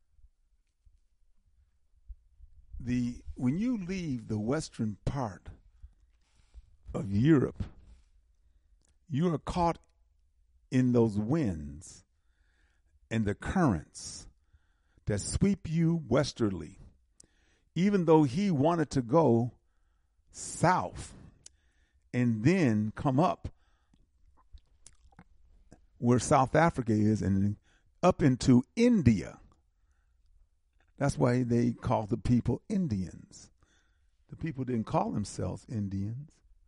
the when you leave the western part of Europe, you are caught in those winds and the currents that sweep you westerly. Even though he wanted to go south and then come up where South Africa is and up into India. That's why they call the people Indians. The people didn't call themselves Indians.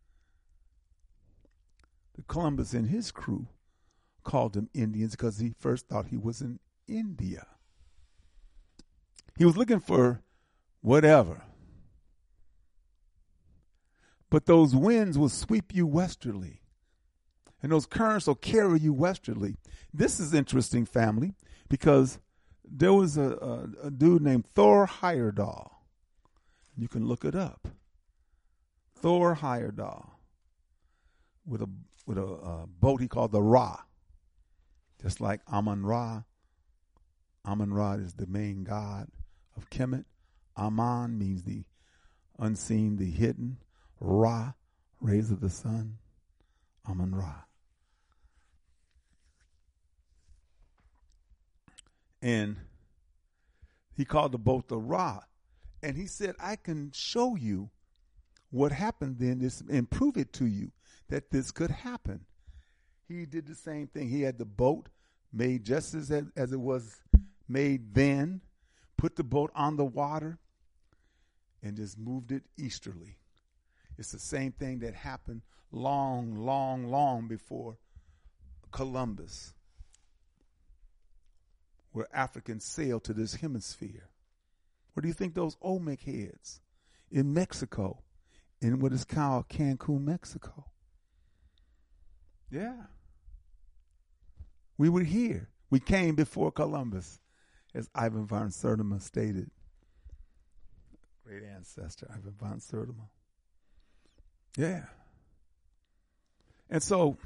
The Columbus and his crew called them Indians because he first thought he was in India. He was looking for whatever. But those winds will sweep you westerly. And those currents will carry you westerly. This is interesting, family, because there was a, a, a dude named Thor Heyerdahl. You can look it up. Thor Heyerdahl with a with a uh, boat he called the Ra. Just like Amun-Ra. Amun-Ra is the main god of Kemet. Amun means the unseen, the hidden. Ra, rays of the sun. Amun-Ra. And he called the boat the Ra. And he said, I can show you what happened then this, and prove it to you that this could happen. He did the same thing. He had the boat made just as, as it was made then, put the boat on the water, and just moved it easterly. It's the same thing that happened long, long, long before Columbus, where Africans sailed to this hemisphere. Where do you think those Olmec heads? In Mexico, in what is called Cancun, Mexico. Yeah. We were here. We came before Columbus, as Ivan von Sertima stated. Great ancestor, Ivan von Sertima. Yeah. And so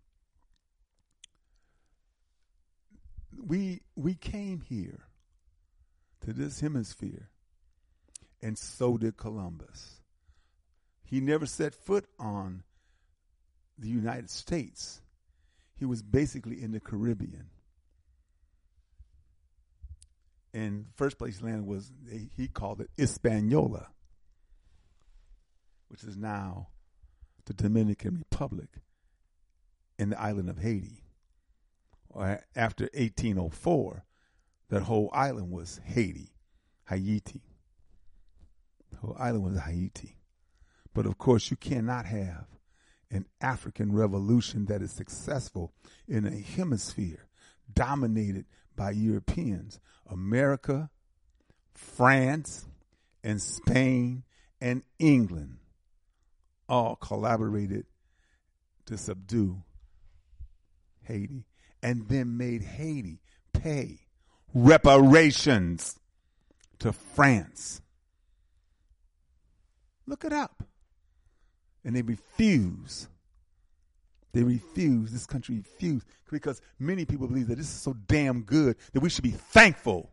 we we came here to this hemisphere, and so did Columbus. He never set foot on the United States. He was basically in the Caribbean. And the first place he landed was, he called it Hispaniola, which is now the Dominican Republic and the island of Haiti. Or after eighteen oh four, that whole island was Haiti, Haiti. The whole island was Haiti. But of course, you cannot have an African revolution that is successful in a hemisphere dominated by Europeans. America, France, and Spain, and England all collaborated to subdue Haiti and then made Haiti pay reparations to France. Look it up. And they refuse. They refuse. This country refused because many people believe that this is so damn good that we should be thankful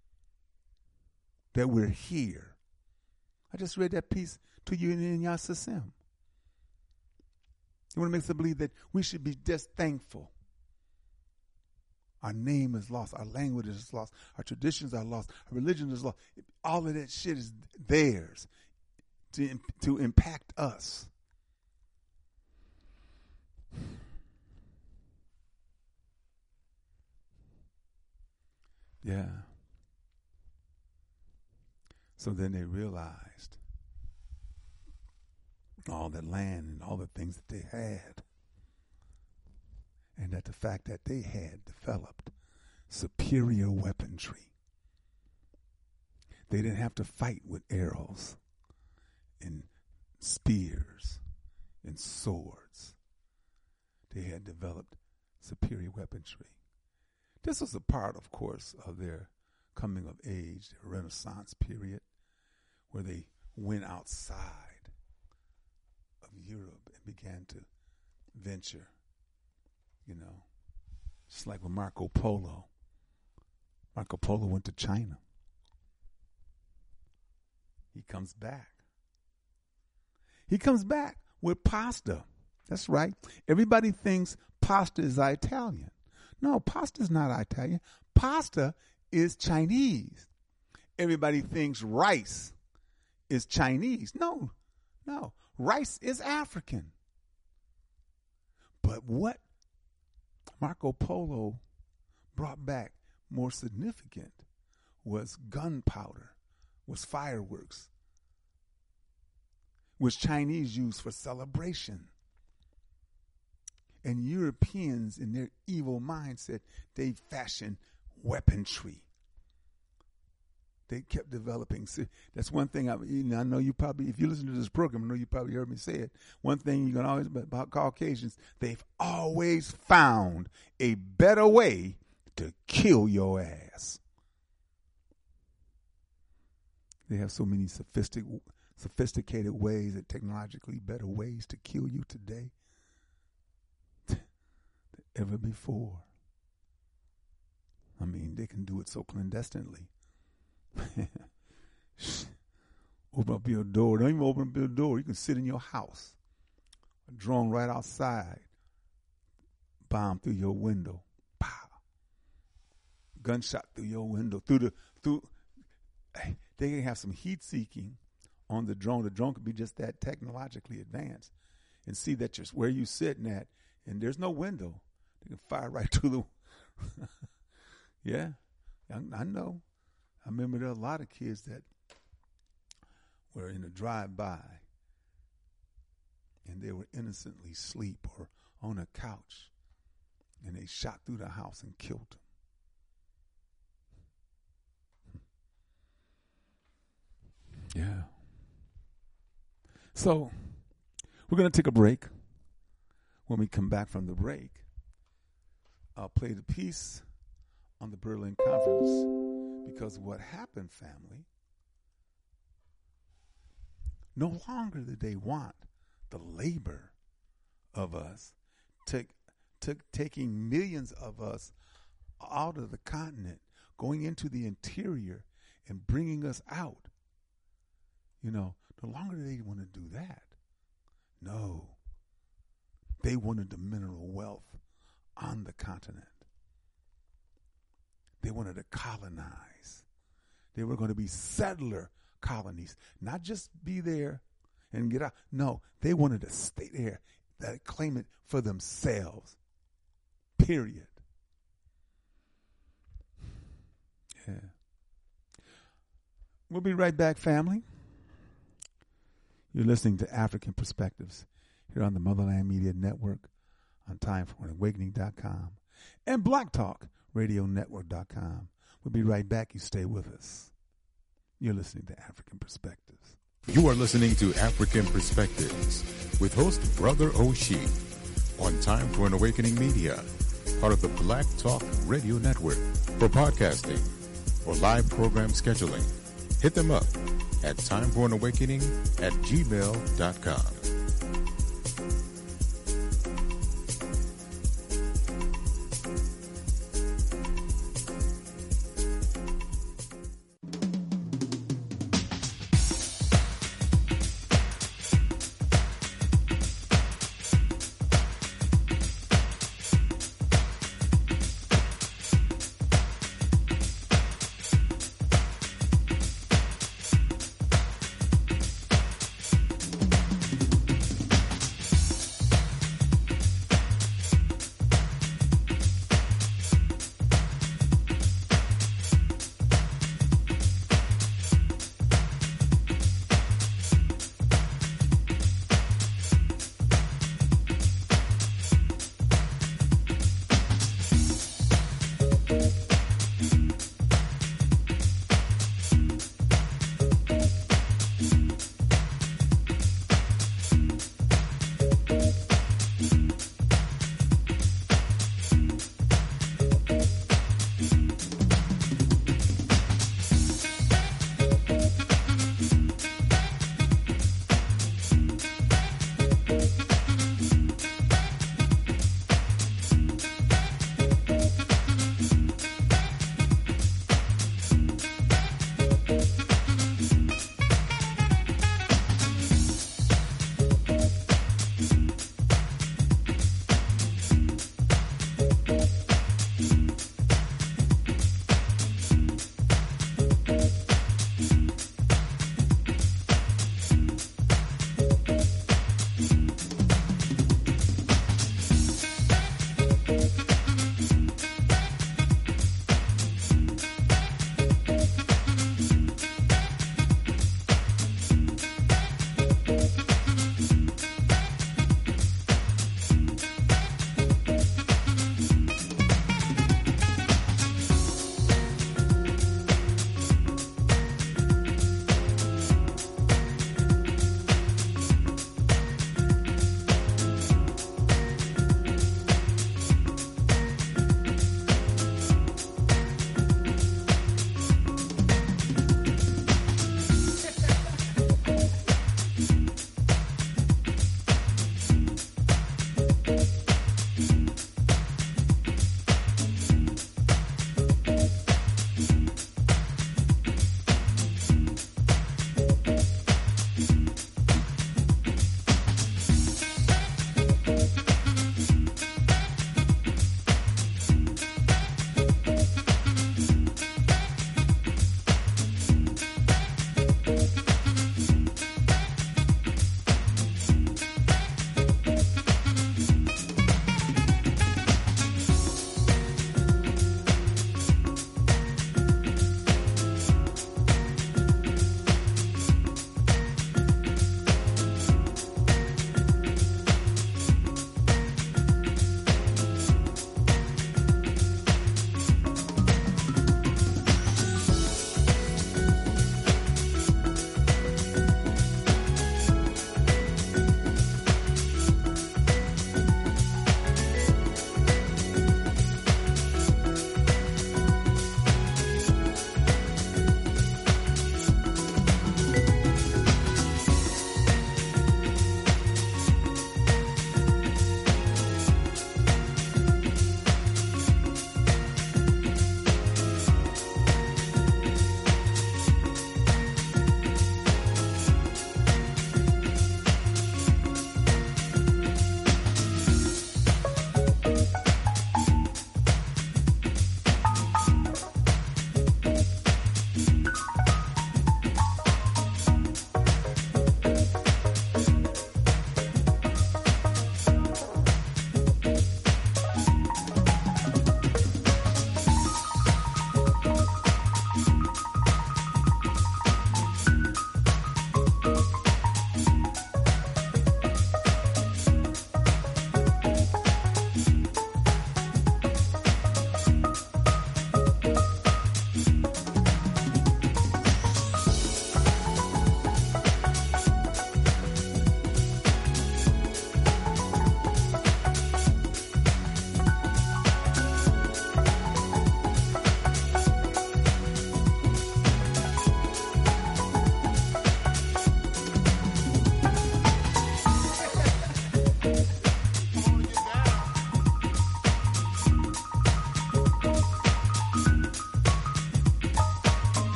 that we're here. I just read that piece to you in Inyasa Sim. You want to make us believe that we should be just thankful. Our name is lost. Our language is lost. Our traditions are lost. Our religion is lost. All of that shit is theirs to, to impact us. Yeah. So then they realized all that land and all the things that they had and that the fact that they had developed superior weaponry. They didn't have to fight with arrows and spears and swords. They had developed superior weaponry. This was a part, of course, of their coming of age, their Renaissance period, where they went outside of Europe and began to venture, you know, just like with Marco Polo. Marco Polo went to China. He comes back. He comes back with pasta. That's right. Everybody thinks pasta is Italian. No, pasta is not Italian. Pasta is Chinese. Everybody thinks rice is Chinese. No, no. Rice is African. But what Marco Polo brought back more significant was gunpowder, was fireworks, was Chinese used for celebration. And Europeans, in their evil mindset, they fashioned weaponry. They kept developing. That's one thing I, you know, I know you probably, if you listen to this program, I know you probably heard me say it. One thing you can always, about Caucasians, they've always found a better way to kill your ass. They have so many sophisticated, sophisticated ways, and technologically better ways to kill you today than ever before. I mean, they can do it so clandestinely. Open up your door. Don't even open up your door. You can sit in your house. A drone right outside. Bomb through your window. Pow. Gunshot through your window. Through the through. They can have some heat seeking on the drone. The drone could be just that technologically advanced, and see that you're where you sitting at, and there's no window. They can fire right through the. Yeah, I, I know. I remember there are a lot of kids that were in a drive-by and they were innocently asleep or on a couch, and they shot through the house and killed them. Yeah. So we're going to take a break. When we come back from the break, I'll play the piece on the Berlin Conference. Because what happened, family, no longer did they want the labor of us, to, to taking millions of us out of the continent, going into the interior and bringing us out. You know, no longer did they want to do that. No. They wanted the mineral wealth on the continent. They wanted to colonize. They were going to be settler colonies, not just be there and get out. No, they wanted to stay there, that claim it for themselves. Period. Yeah. We'll be right back, family. You're listening to African Perspectives here on the Motherland Media Network on time for an awakening dot com and Black Talk Radio Network dot com. We'll be right back. You stay with us. You're listening to African Perspectives. You are listening to African Perspectives with host Brother Oshi on Time for an Awakening Media, part of the Black Talk Radio Network. For podcasting or live program scheduling, hit them up at time for an awakening at gmail dot com.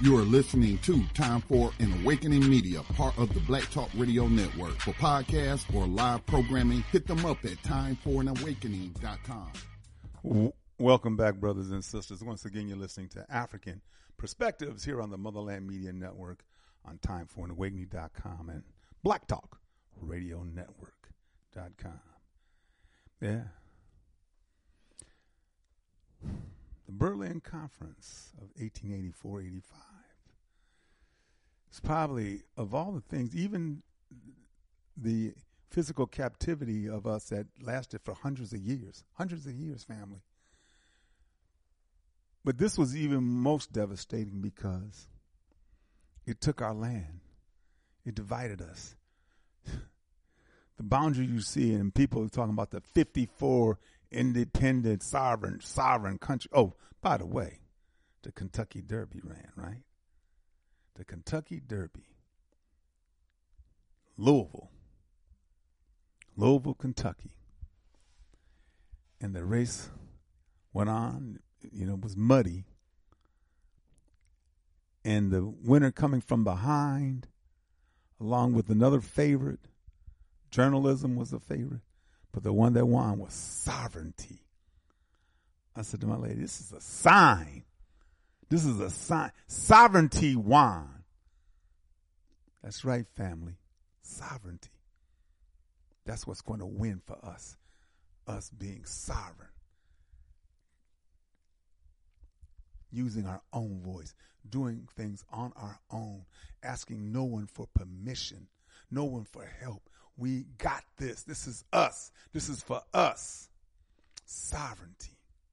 You are listening to Time for an Awakening Media, part of the Black Talk Radio Network. For podcasts or live programming, hit them up at time for an awakening dot com. Welcome back, brothers and sisters. Once again, you're listening to African Perspectives here on the Motherland Media Network on time for an awakening dot com and Black Talk Radio Network dot com. Yeah. The Berlin Conference of eighteen eighty-four eighty-five. It's probably, of all the things, even the physical captivity of us that lasted for hundreds of years, hundreds of years, family. But this was even most devastating because it took our land. It divided us. The boundary you see, and people are talking about the fifty-four independent, sovereign, sovereign country. Oh, by the way, the Kentucky Derby ran, right? The Kentucky Derby. Louisville. Louisville, Kentucky. And the race went on, you know, it was muddy. And the winner coming from behind, along with another favorite, journalism was a favorite, but the one that won was sovereignty. I said to my lady, this is a sign. This is a sign. Sovereignty won. That's right, family. Sovereignty. That's what's going to win for us. Us being sovereign. Using our own voice. Doing things on our own. Asking no one for permission. No one for help. We got this. This is us. This is for us. Sovereignty.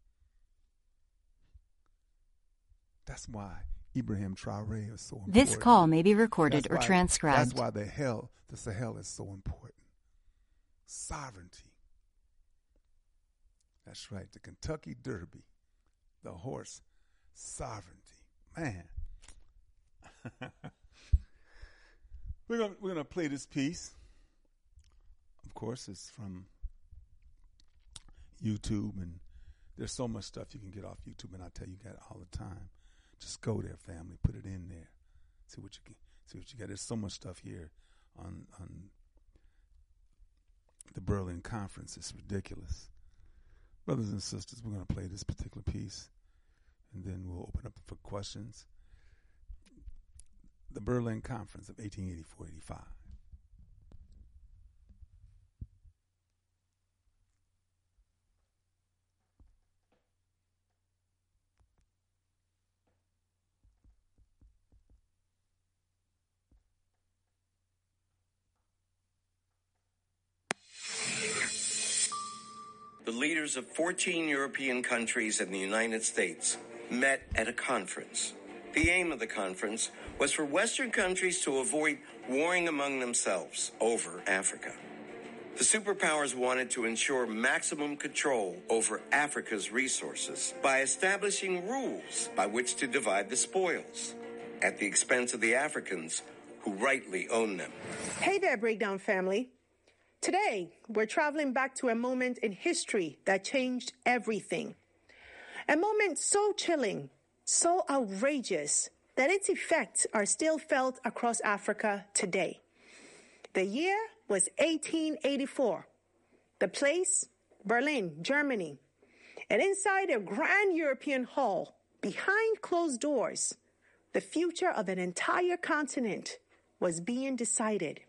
That's why Ibrahim Traoré is so important. This call may be recorded that's or why, transcribed. That's why the hell, the Sahel is so important. Sovereignty. That's right. The Kentucky Derby. The horse. Sovereignty. Man. we're gonna we're gonna play this piece. Of course, it's from YouTube, and there's so much stuff you can get off YouTube, and I tell you that all the time. Just go there, family. Put it in there. See what you can. See what you get. There's so much stuff here on on the Berlin Conference. It's ridiculous. Brothers and sisters, we're going to play this particular piece, and then we'll open up for questions. The Berlin Conference of eighteen eighty-four eighty-five. The leaders of fourteen European countries and the United States met at a conference. The aim of the conference was for Western countries to avoid warring among themselves over Africa. The superpowers wanted to ensure maximum control over Africa's resources by establishing rules by which to divide the spoils at the expense of the Africans who rightly own them. Hey there, Breakdown family. Today, we're traveling back to a moment in history that changed everything. A moment so chilling, so outrageous, that its effects are still felt across Africa today. The year was eighteen eighty-four. The place, Berlin, Germany. And inside a grand European hall, behind closed doors, the future of an entire continent was being decided.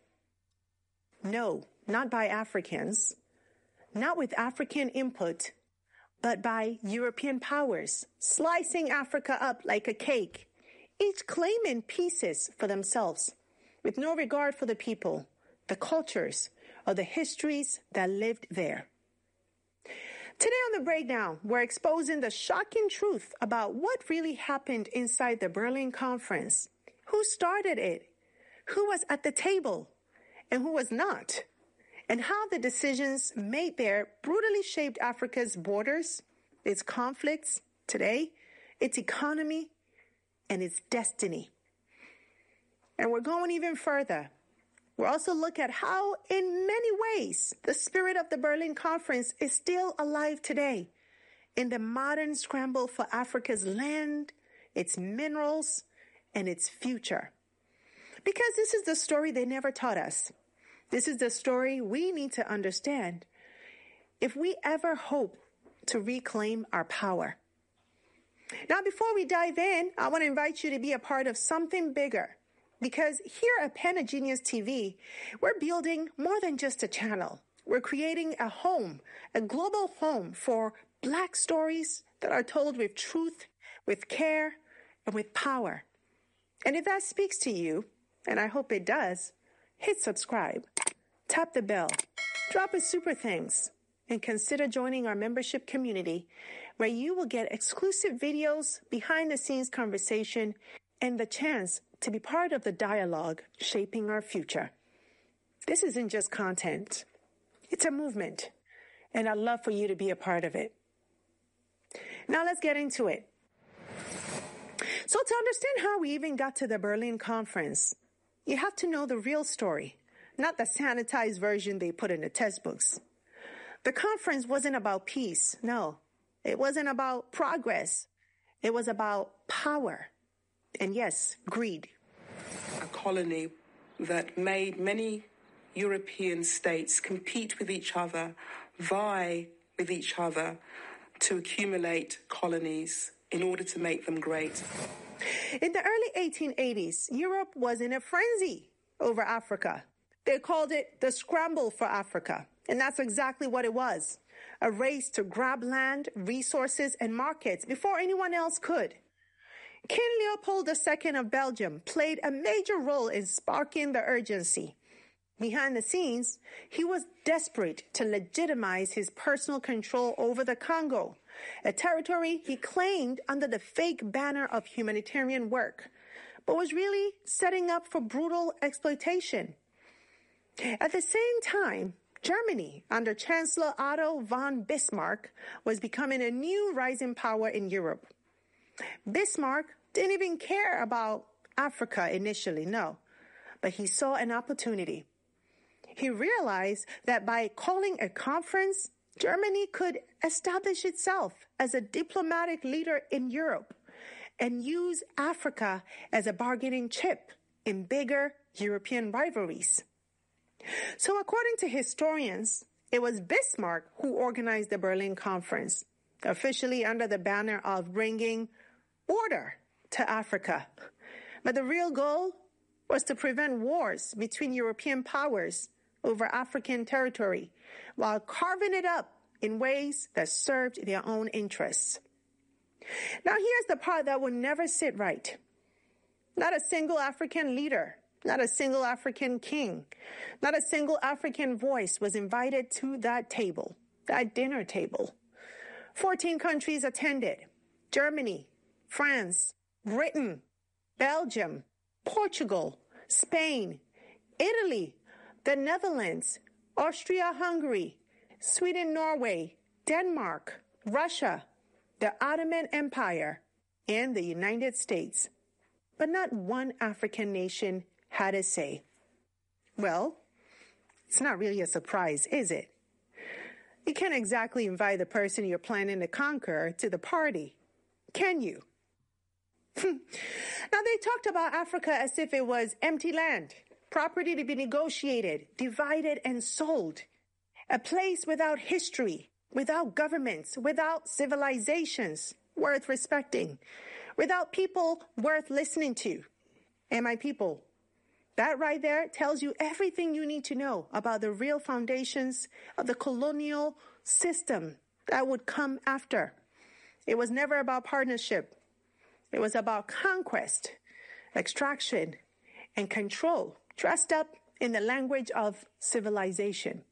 No, not by Africans, not with African input, but by European powers, slicing Africa up like a cake, each claiming pieces for themselves, with no regard for the people, the cultures, or the histories that lived there. Today on The Breakdown, we're exposing the shocking truth about what really happened inside the Berlin Conference, who started it, who was at the table, and who was not, and how the decisions made there brutally shaped Africa's borders, its conflicts today, its economy, and its destiny. And we're going even further. We'll also look at how, in many ways, the spirit of the Berlin Conference is still alive today in the modern scramble for Africa's land, its minerals, and its future. Because this is the story they never taught us. This is the story we need to understand if we ever hope to reclaim our power. Now, before we dive in, I want to invite you to be a part of something bigger. Because here at Panagenius T V, we're building more than just a channel. We're creating a home, a global home for Black stories that are told with truth, with care, and with power. And if that speaks to you, and I hope it does, hit subscribe, tap the bell, drop a super thanks, and consider joining our membership community where you will get exclusive videos, behind-the-scenes conversation, and the chance to be part of the dialogue shaping our future. This isn't just content. It's a movement, and I'd love for you to be a part of it. Now let's get into it. So to understand how we even got to the Berlin Conference, you have to know the real story, not the sanitized version they put in the textbooks. The conference wasn't about peace, no. It wasn't about progress. It was about power. And yes, greed. A colony that made many European states compete with each other, vie with each other to accumulate colonies in order to make them great. In the early eighteen eighties, Europe was in a frenzy over Africa. They called it the scramble for Africa. And that's exactly what it was. A race to grab land, resources, and markets before anyone else could. King Leopold the Second of Belgium played a major role in sparking the urgency. Behind the scenes, he was desperate to legitimize his personal control over the Congo, a territory he claimed under the fake banner of humanitarian work, but was really setting up for brutal exploitation. At the same time, Germany, under Chancellor Otto von Bismarck, was becoming a new rising power in Europe. Bismarck didn't even care about Africa initially, no, but he saw an opportunity. He realized that by calling a conference, Germany could establish itself as a diplomatic leader in Europe and use Africa as a bargaining chip in bigger European rivalries. So according to historians, it was Bismarck who organized the Berlin Conference, officially under the banner of bringing order to Africa. But the real goal was to prevent wars between European powers over African territory while carving it up in ways that served their own interests. Now here's the part that will never sit right. Not a single African leader, not a single African king, not a single African voice was invited to that table, that dinner table. Fourteen countries attended: Germany, France, Britain, Belgium, Portugal, Spain, Italy, the Netherlands, Austria-Hungary, Sweden, Norway, Denmark, Russia, the Ottoman Empire, and the United States. But not one African nation had a say. Well, it's not really a surprise, is it? You can't exactly invite the person you're planning to conquer to the party, can you? Now, they talked about Africa as if it was empty land, property to be negotiated, divided, and sold. A place without history, without governments, without civilizations worth respecting, without people worth listening to. And my people, that right there tells you everything you need to know about the real foundations of the colonial system that would come after. It was never about partnership. It was about conquest, extraction, and control, dressed up in the language of civilization.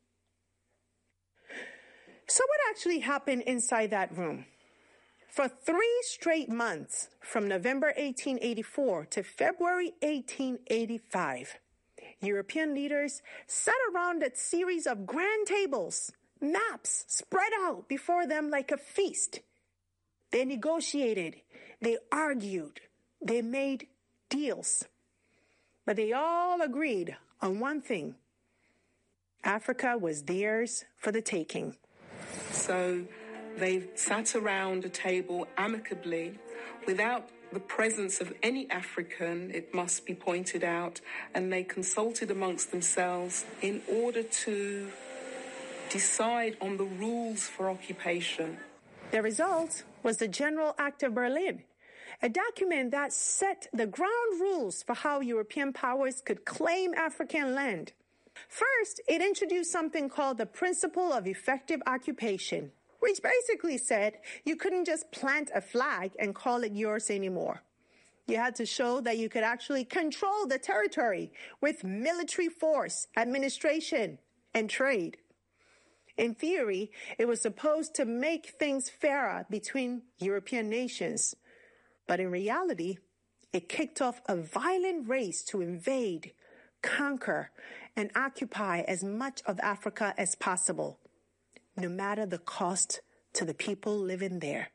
So what actually happened inside that room? For three straight months, from November eighteen eighty-four to February eighteen eighty-five, European leaders sat around a series of grand tables, maps spread out before them like a feast. They negotiated, they argued, they made deals. But they all agreed on one thing: Africa was theirs for the taking. So they sat around a table amicably, without the presence of any African, it must be pointed out, and they consulted amongst themselves in order to decide on the rules for occupation. The result was the General Act of Berlin, a document that set the ground rules for how European powers could claim African land. First, it introduced something called the Principle of Effective Occupation, which basically said you couldn't just plant a flag and call it yours anymore. You had to show that you could actually control the territory with military force, administration, and trade. In theory, it was supposed to make things fairer between European nations. But in reality, it kicked off a violent race to invade, conquer, and occupy as much of Africa as possible, no matter the cost to the people living there.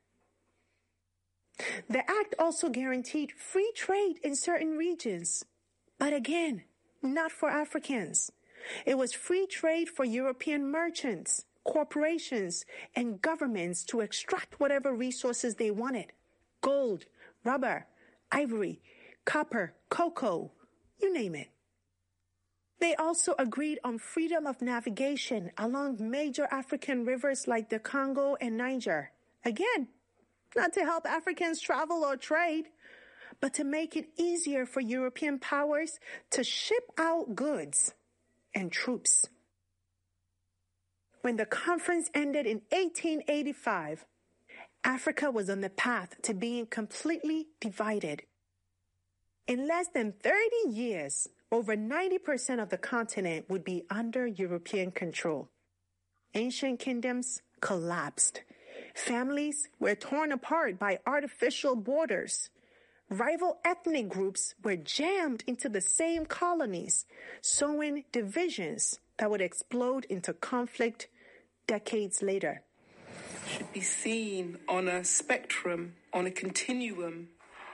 The act also guaranteed free trade in certain regions, but again, not for Africans. It was free trade for European merchants, corporations, and governments to extract whatever resources they wanted. Gold, rubber, ivory, copper, cocoa, you name it. They also agreed on freedom of navigation along major African rivers like the Congo and Niger. Again, not to help Africans travel or trade, but to make it easier for European powers to ship out goods and troops. When the conference ended in eighteen eighty-five, Africa was on the path to being completely divided. In less than thirty years, over ninety percent of the continent would be under European control. Ancient kingdoms collapsed. Families were torn apart by artificial borders. Rival ethnic groups were jammed into the same colonies, sowing divisions that would explode into conflict decades later. Should be seen on a spectrum, on a continuum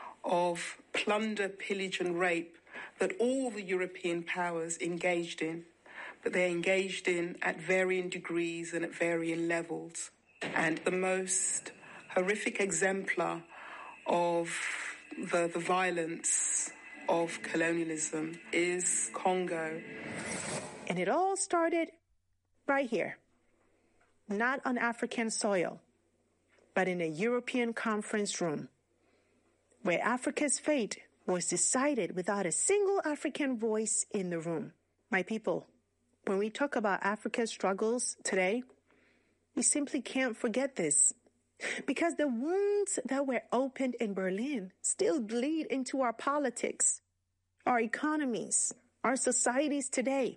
of plunder, pillage, and rape that all the European powers engaged in, but they engaged in at varying degrees and at varying levels. And the most horrific exemplar of the, the violence of colonialism is Congo. And it all started right here, not on African soil, but in a European conference room, where Africa's fate was decided without a single African voice in the room. My people, when we talk about Africa's struggles today, we simply can't forget this, because the wounds that were opened in Berlin still bleed into our politics, our economies, our societies today.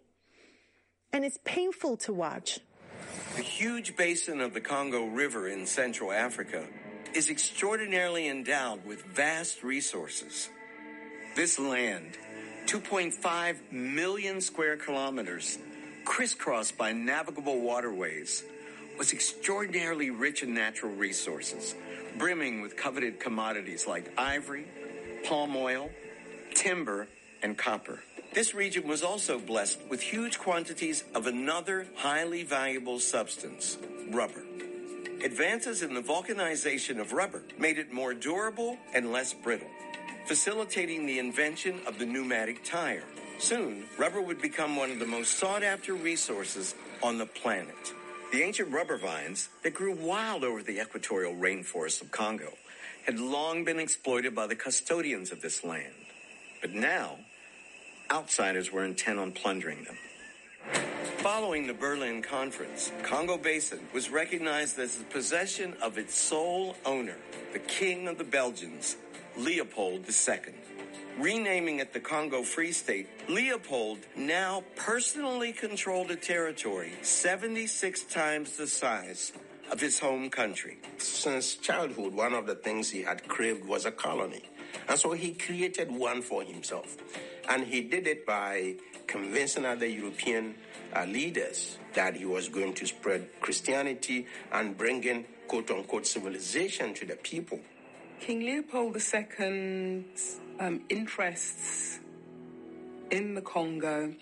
And it's painful to watch. The huge basin of the Congo River in Central Africa is extraordinarily endowed with vast resources. This land, two point five million square kilometers, crisscrossed by navigable waterways, was extraordinarily rich in natural resources, brimming with coveted commodities like ivory, palm oil, timber, and copper. This region was also blessed with huge quantities of another highly valuable substance, rubber. Advances in the vulcanization of rubber made it more durable and less brittle, facilitating the invention of the pneumatic tire. Soon, rubber would become one of the most sought-after resources on the planet. The ancient rubber vines that grew wild over the equatorial rainforests of Congo had long been exploited by the custodians of this land. But now, outsiders were intent on plundering them. Following the Berlin Conference, Congo Basin was recognized as the possession of its sole owner, the King of the Belgians, Leopold the Second. Renaming it the Congo Free State, Leopold now personally controlled a territory seventy-six times the size of his home country. Since childhood, one of the things he had craved was a colony. And so he created one for himself. And he did it by convincing other European uh, leaders that he was going to spread Christianity and bring in, quote-unquote, civilization to the people. King Leopold the Second's um, interests in the Congo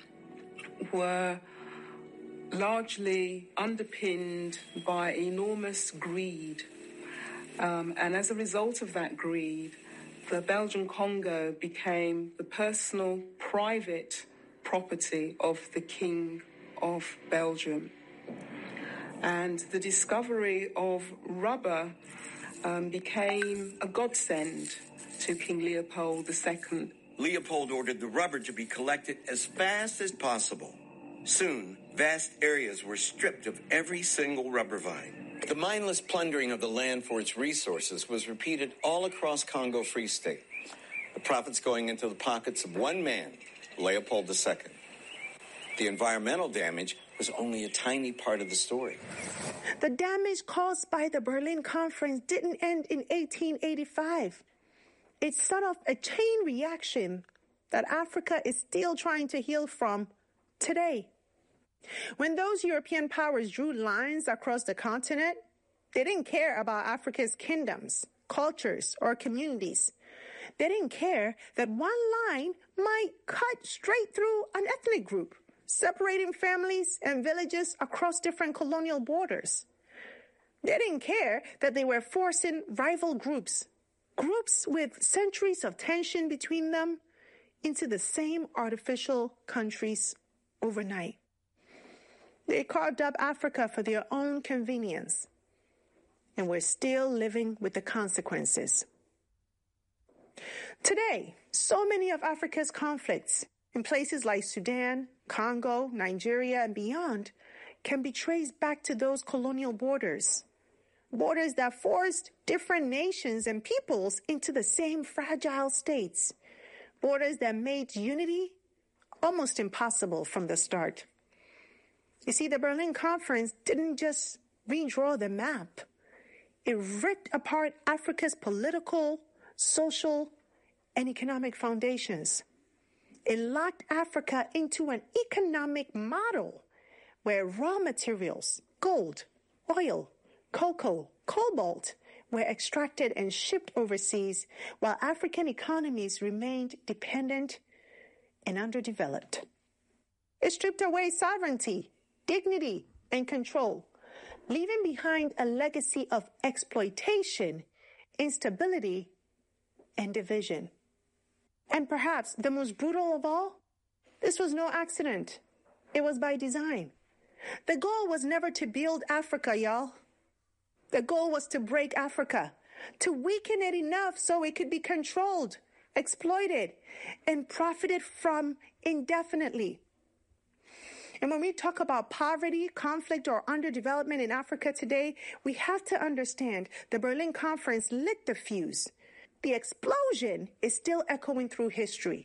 were largely underpinned by enormous greed. Um, and as a result of that greed, the Belgian Congo became the personal, private property of the King of Belgium. And the discovery of rubber um, became a godsend to King Leopold the Second. Leopold ordered the rubber to be collected as fast as possible. Soon, vast areas were stripped of every single rubber vine. The mindless plundering of the land for its resources was repeated all across Congo Free State, the profits going into the pockets of one man, Leopold the Second. The environmental damage was only a tiny part of the story. The damage caused by the Berlin Conference didn't end in eighteen eighty-five. It set off a chain reaction that Africa is still trying to heal from today. When those European powers drew lines across the continent, they didn't care about Africa's kingdoms, cultures, or communities. They didn't care that one line might cut straight through an ethnic group, separating families and villages across different colonial borders. They didn't care that they were forcing rival groups, groups with centuries of tension between them, into the same artificial countries overnight. They carved up Africa for their own convenience, and we're still living with the consequences. Today, so many of Africa's conflicts in places like Sudan, Congo, Nigeria, and beyond can be traced back to those colonial borders. Borders that forced different nations and peoples into the same fragile states. Borders that made unity almost impossible from the start. You see, the Berlin Conference didn't just redraw the map. It ripped apart Africa's political, social, and economic foundations. It locked Africa into an economic model where raw materials, gold, oil, cocoa, cobalt, were extracted and shipped overseas, while African economies remained dependent and underdeveloped. It stripped away sovereignty, dignity, and control, leaving behind a legacy of exploitation, instability, and division. And perhaps the most brutal of all, this was no accident. It was by design. The goal was never to build Africa, y'all. The goal was to break Africa, to weaken it enough so it could be controlled, exploited, and profited from indefinitely. And when we talk about poverty, conflict, or underdevelopment in Africa today, we have to understand the Berlin Conference lit the fuse. The explosion is still echoing through history.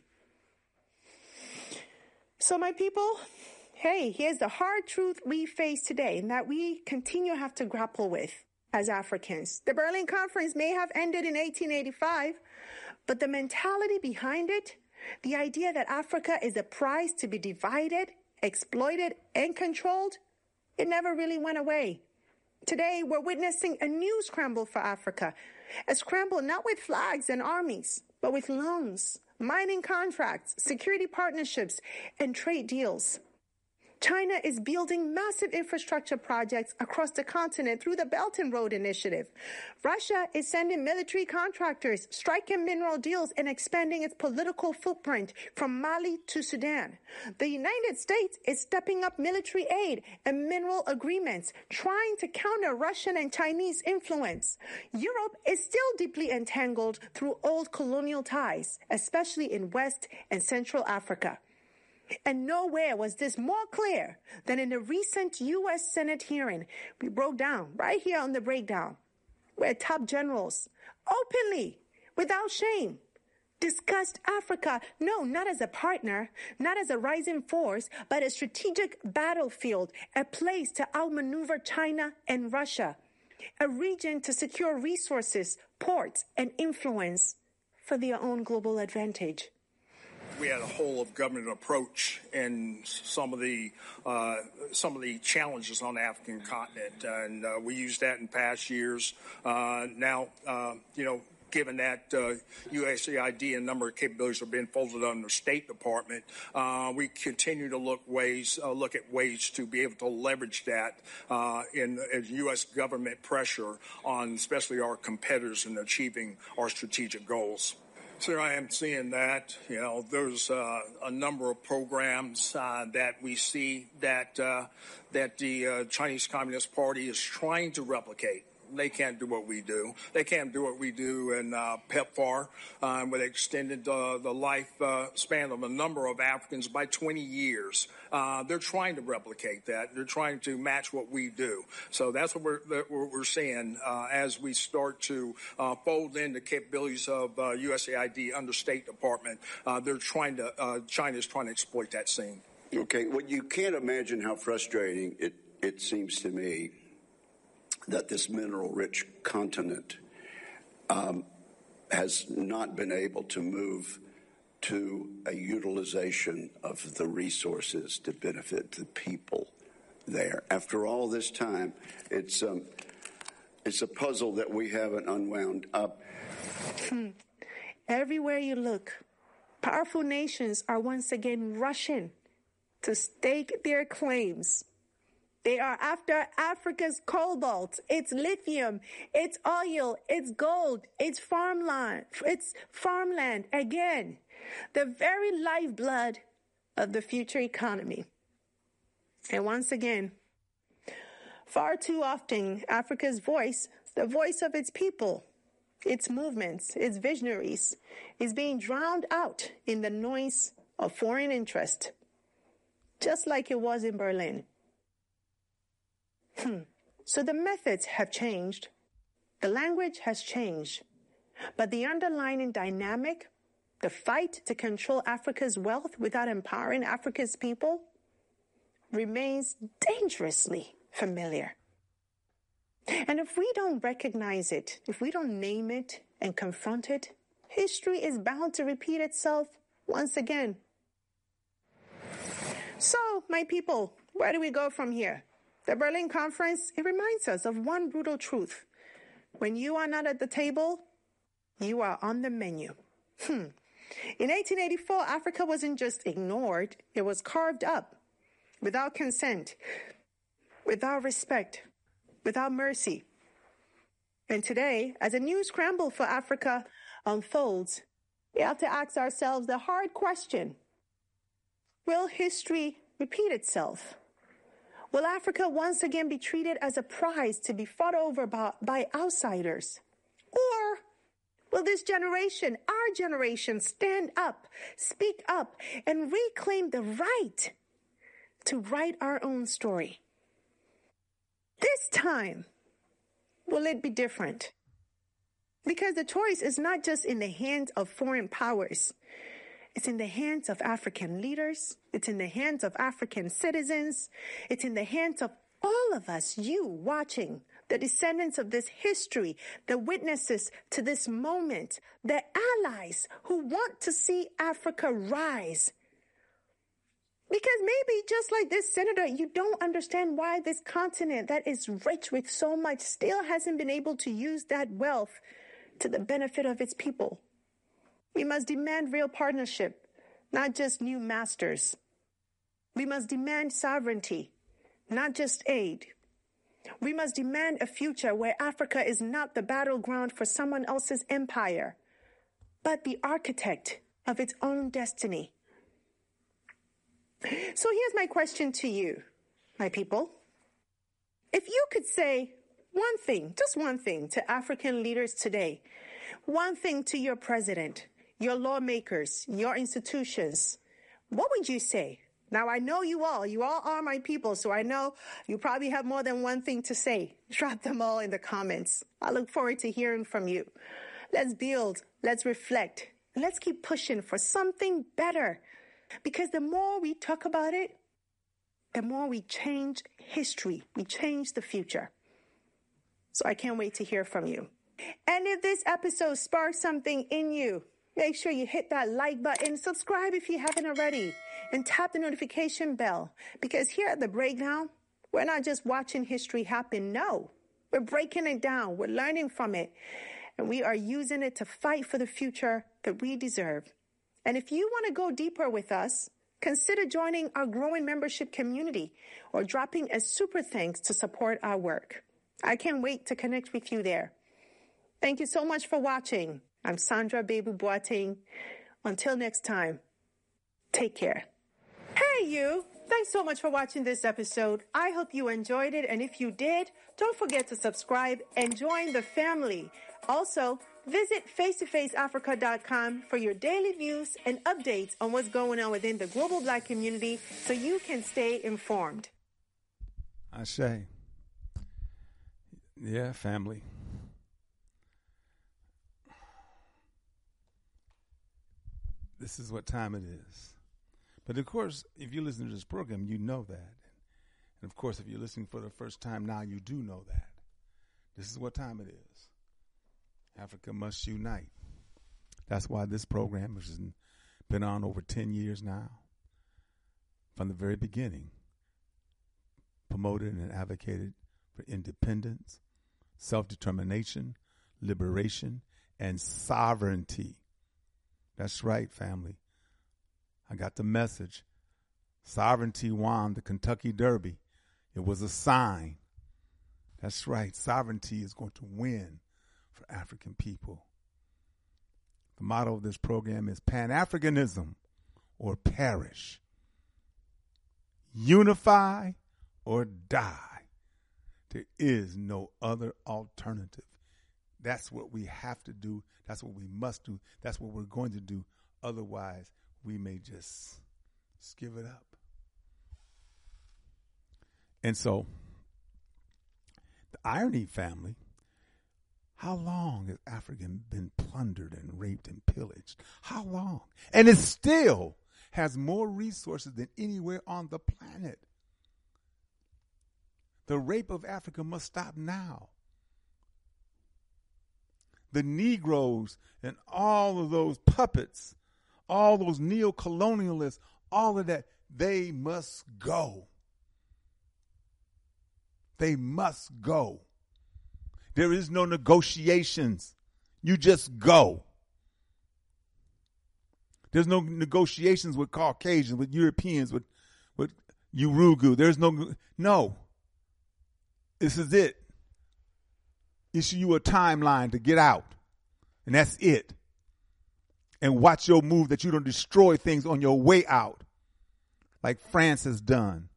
So my people, hey, here's the hard truth we face today and that we continue to have to grapple with as Africans. The Berlin Conference may have ended in eighteen eighty-five, but the mentality behind it, the idea that Africa is a prize to be divided, exploited, and controlled, it never really went away. Today, we're witnessing a new scramble for Africa, a scramble not with flags and armies, but with loans, mining contracts, security partnerships, and trade deals. China is building massive infrastructure projects across the continent through the Belt and Road Initiative. Russia is sending military contractors, striking mineral deals, and expanding its political footprint from Mali to Sudan. The United States is stepping up military aid and mineral agreements, trying to counter Russian and Chinese influence. Europe is still deeply entangled through old colonial ties, especially in West and Central Africa. And nowhere was this more clear than in the recent U S Senate hearing we broke down right here on the breakdown, where top generals openly, without shame, discussed Africa, no, not as a partner, not as a rising force, but a strategic battlefield, a place to outmaneuver China and Russia, a region to secure resources, ports, and influence for their own global advantage. We had a whole of government approach and some of the uh, some of the challenges on the African continent, and uh, we used that in past years. Uh, now, uh, you know, given that uh, U S A I D and a number of capabilities are being folded under the State Department, uh, we continue to look ways uh, look at ways to be able to leverage that uh, in, in U S government pressure on, especially our competitors, in achieving our strategic goals. Sir, I am seeing that. You know, there's uh, a number of programs uh, that we see that uh, that the uh, Chinese Communist Party is trying to replicate. They can't do what we do. They can't do what we do in uh, PEPFAR, uh, with extended uh, the life uh, span of a number of Africans by twenty years. Uh, they're trying to replicate that. They're trying to match what we do. So that's what we're, that what we're seeing uh, as we start to uh, fold in the capabilities of uh, U S A I D under State Department. Uh, they're trying to. Uh, China is trying to exploit that scene. Okay. Well, you can't imagine how frustrating it it seems to me that this mineral-rich continent um, has not been able to move to a utilization of the resources to benefit the people there. After all this time, it's um, it's a puzzle that we haven't unwound up. Hmm. Everywhere you look, powerful nations are once again rushing to stake their claims. They are after Africa's cobalt, its lithium, its oil, its gold, its farmland, its farmland. Again, the very lifeblood of the future economy. And once again, far too often, Africa's voice, the voice of its people, its movements, its visionaries, is being drowned out in the noise of foreign interest, just like it was in Berlin. Hmm. So the methods have changed. The language has changed. But the underlying dynamic, the fight to control Africa's wealth without empowering Africa's people, remains dangerously familiar. And if we don't recognize it, if we don't name it and confront it, history is bound to repeat itself once again. So, my people, where do we go from here? The Berlin Conference, it reminds us of one brutal truth. When you are not at the table, you are on the menu. Hmm. In eighteen eighty-four, Africa wasn't just ignored, it was carved up without consent, without respect, without mercy. And today, as a new scramble for Africa unfolds, we have to ask ourselves the hard question: will history repeat itself? Will Africa once again be treated as a prize to be fought over by, by outsiders? Or will this generation, our generation, stand up, speak up, and reclaim the right to write our own story? This time, will it be different? Because the choice is not just in the hands of foreign powers. It's in the hands of African leaders. It's in the hands of African citizens. It's in the hands of all of us, you watching, the descendants of this history, the witnesses to this moment, the allies who want to see Africa rise. Because maybe just like this senator, you don't understand why this continent that is rich with so much still hasn't been able to use that wealth to the benefit of its people. We must demand real partnership, not just new masters. We must demand sovereignty, not just aid. We must demand a future where Africa is not the battleground for someone else's empire, but the architect of its own destiny. So here's my question to you, my people. If you could say one thing, just one thing to African leaders today, one thing to your president, your lawmakers, your institutions, what would you say? Now, I know you all. You all are my people, so I know you probably have more than one thing to say. Drop them all in the comments. I look forward to hearing from you. Let's build, let's reflect, and let's keep pushing for something better. Because the more we talk about it, the more we change history. We change the future. So I can't wait to hear from you. And if this episode sparks something in you, make sure you hit that like button, subscribe if you haven't already, and tap the notification bell. Because here at The Breakdown, we're not just watching history happen. No, we're breaking it down. We're learning from it. And we are using it to fight for the future that we deserve. And if you want to go deeper with us, consider joining our growing membership community or dropping a super thanks to support our work. I can't wait to connect with you there. Thank you so much for watching. I'm Sandra Baby Boateng. Until next time, take care. Hey, you. Thanks so much for watching this episode. I hope you enjoyed it. And if you did, don't forget to subscribe and join the family. Also, visit face to face africa dot com for your daily news and updates on what's going on within the global Black community so you can stay informed. Ashe. Yeah, family. This is what time it is. But, of course, if you listen to this program, you know that. And, of course, if you're listening for the first time now, you do know that. This is what time it is. Africa must unite. That's why this program, which has been on over ten years now, from the very beginning, promoted and advocated for independence, self-determination, liberation, and sovereignty. That's right, family. I got the message. Sovereignty won the Kentucky Derby. It was a sign. That's right. Sovereignty is going to win for African people. The motto of this program is Pan-Africanism or perish. Unify or die. There is no other alternative. That's what we have to do. That's what we must do. That's what we're going to do. Otherwise, we may just, just give it up. And so, the irony, family, how long has Africa been plundered and raped and pillaged? How long? And it still has more resources than anywhere on the planet. The rape of Africa must stop now. The Negroes and all of those puppets, all those neo-colonialists, all of that, they must go. They must go. There is no negotiations. You just go. There's no negotiations with Caucasians, with Europeans, with, with Urugu. There's no, no. This is it. Issue you a timeline to get out. And that's it. And watch your move that you don't destroy things on your way out like France has done.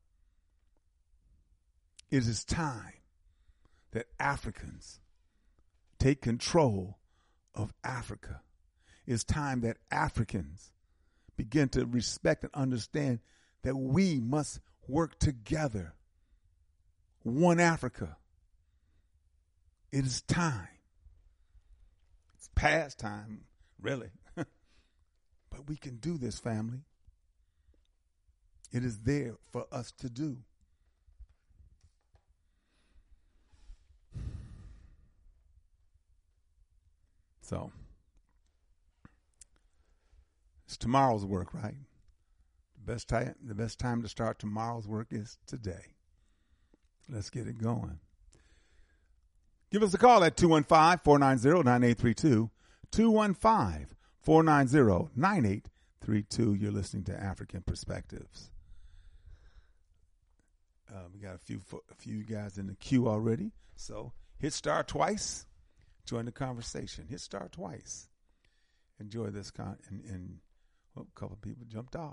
It is time that Africans take control of Africa. It's time that Africans begin to respect and understand that we must work together. One Africa. It is time. It's past time, really. But we can do this, family. It is there for us to do. So, it's tomorrow's work, right? The best time, the best time to start tomorrow's work is today. Let's get it going. Give us a call at two one five, four nine zero, nine eight three two, two one five, four nine zero, nine eight three two. You're listening to African Perspectives. Uh, we got a few a few guys in the queue already. So hit star twice. Join the conversation. Hit star twice. Enjoy this con and, and well, a couple of people jumped off.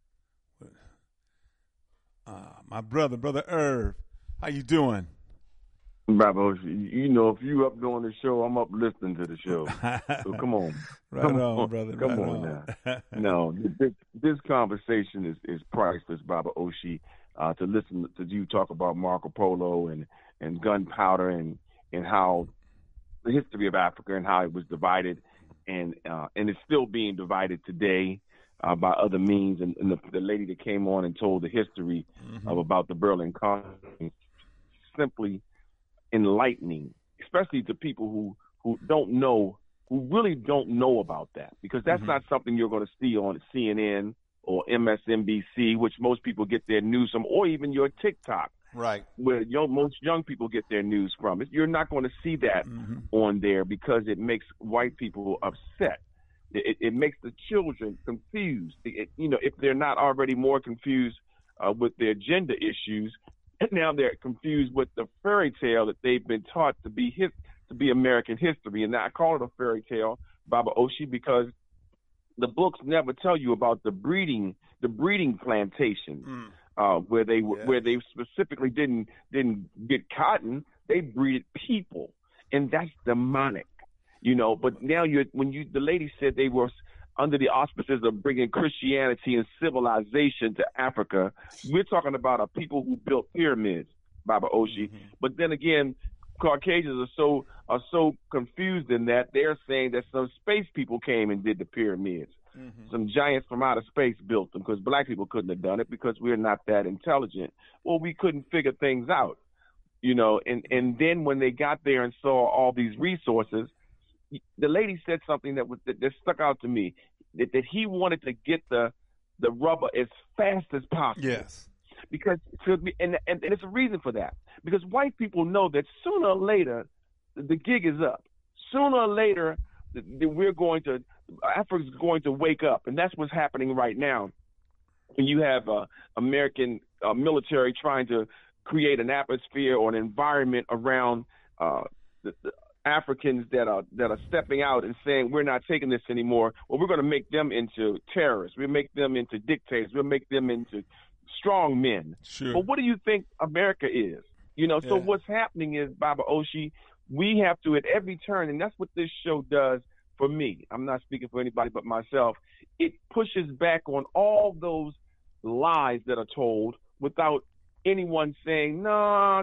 Uh, my brother, brother Irv, how you doing? Bravo, you know, if you up doing the show, I'm up listening to the show. So come on. Right come on, on, brother. Come right on, on. now. No, this, this conversation is, is priceless, Baba Oshi. Uh, to listen to you talk about Marco Polo and, and gunpowder and, and how the history of Africa and how it was divided and uh, and it's still being divided today uh, by other means. And, and the, the lady that came on and told the history mm-hmm. of about the Berlin Conference, simply enlightening, especially to people who, who don't know, who really don't know about that, because that's mm-hmm. not something you're going to see on C N N or M S N B C, which most people get their news from, or even your TikTok. Right. Where young, most young people get their news from. You're not going to see that mm-hmm. on there because it makes white people upset. It, it makes the children confused. It, you know, if they're not already more confused uh, with their gender issues, and now they're confused with the fairy tale that they've been taught to be his, to be American history. And I call it a fairy tale Baba Oshi, because the books never tell you about the breeding, the breeding plantations, mm. uh, where they yeah. where they specifically didn't didn't get cotton. They breeded people, and that's demonic, you know. But now you, when you, the lady said they were under the auspices of bringing Christianity and civilization to Africa. We're talking about a people who built pyramids, Baba Oshi. Mm-hmm. But then again, Caucasians are so are so confused in that they're saying that some space people came and did the pyramids. Mm-hmm. Some giants from outer space built them because black people couldn't have done it because we're not that intelligent. Well, we couldn't figure things out, you know. And, and then when they got there and saw all these resources, the lady said something that was that, that stuck out to me, that, that he wanted to get the the rubber as fast as possible. Yes. Because and, and and there's a reason for that. Because white people know that sooner or later the gig is up. Sooner or later we're going to Africa's going to wake up, and that's what's happening right now. When you have uh, American uh, military trying to create an atmosphere or an environment around uh, the, the Africans that are that are stepping out and saying we're not taking this anymore. Well, we're going to make them into terrorists. We'll make them into dictators. We'll make them into strong men. Sure. But what do you think America is? You know, so yeah. what's happening is, Baba Oshi, we have to at every turn, and that's what this show does for me. I'm not speaking for anybody but myself. It pushes back on all those lies that are told without anyone saying, no,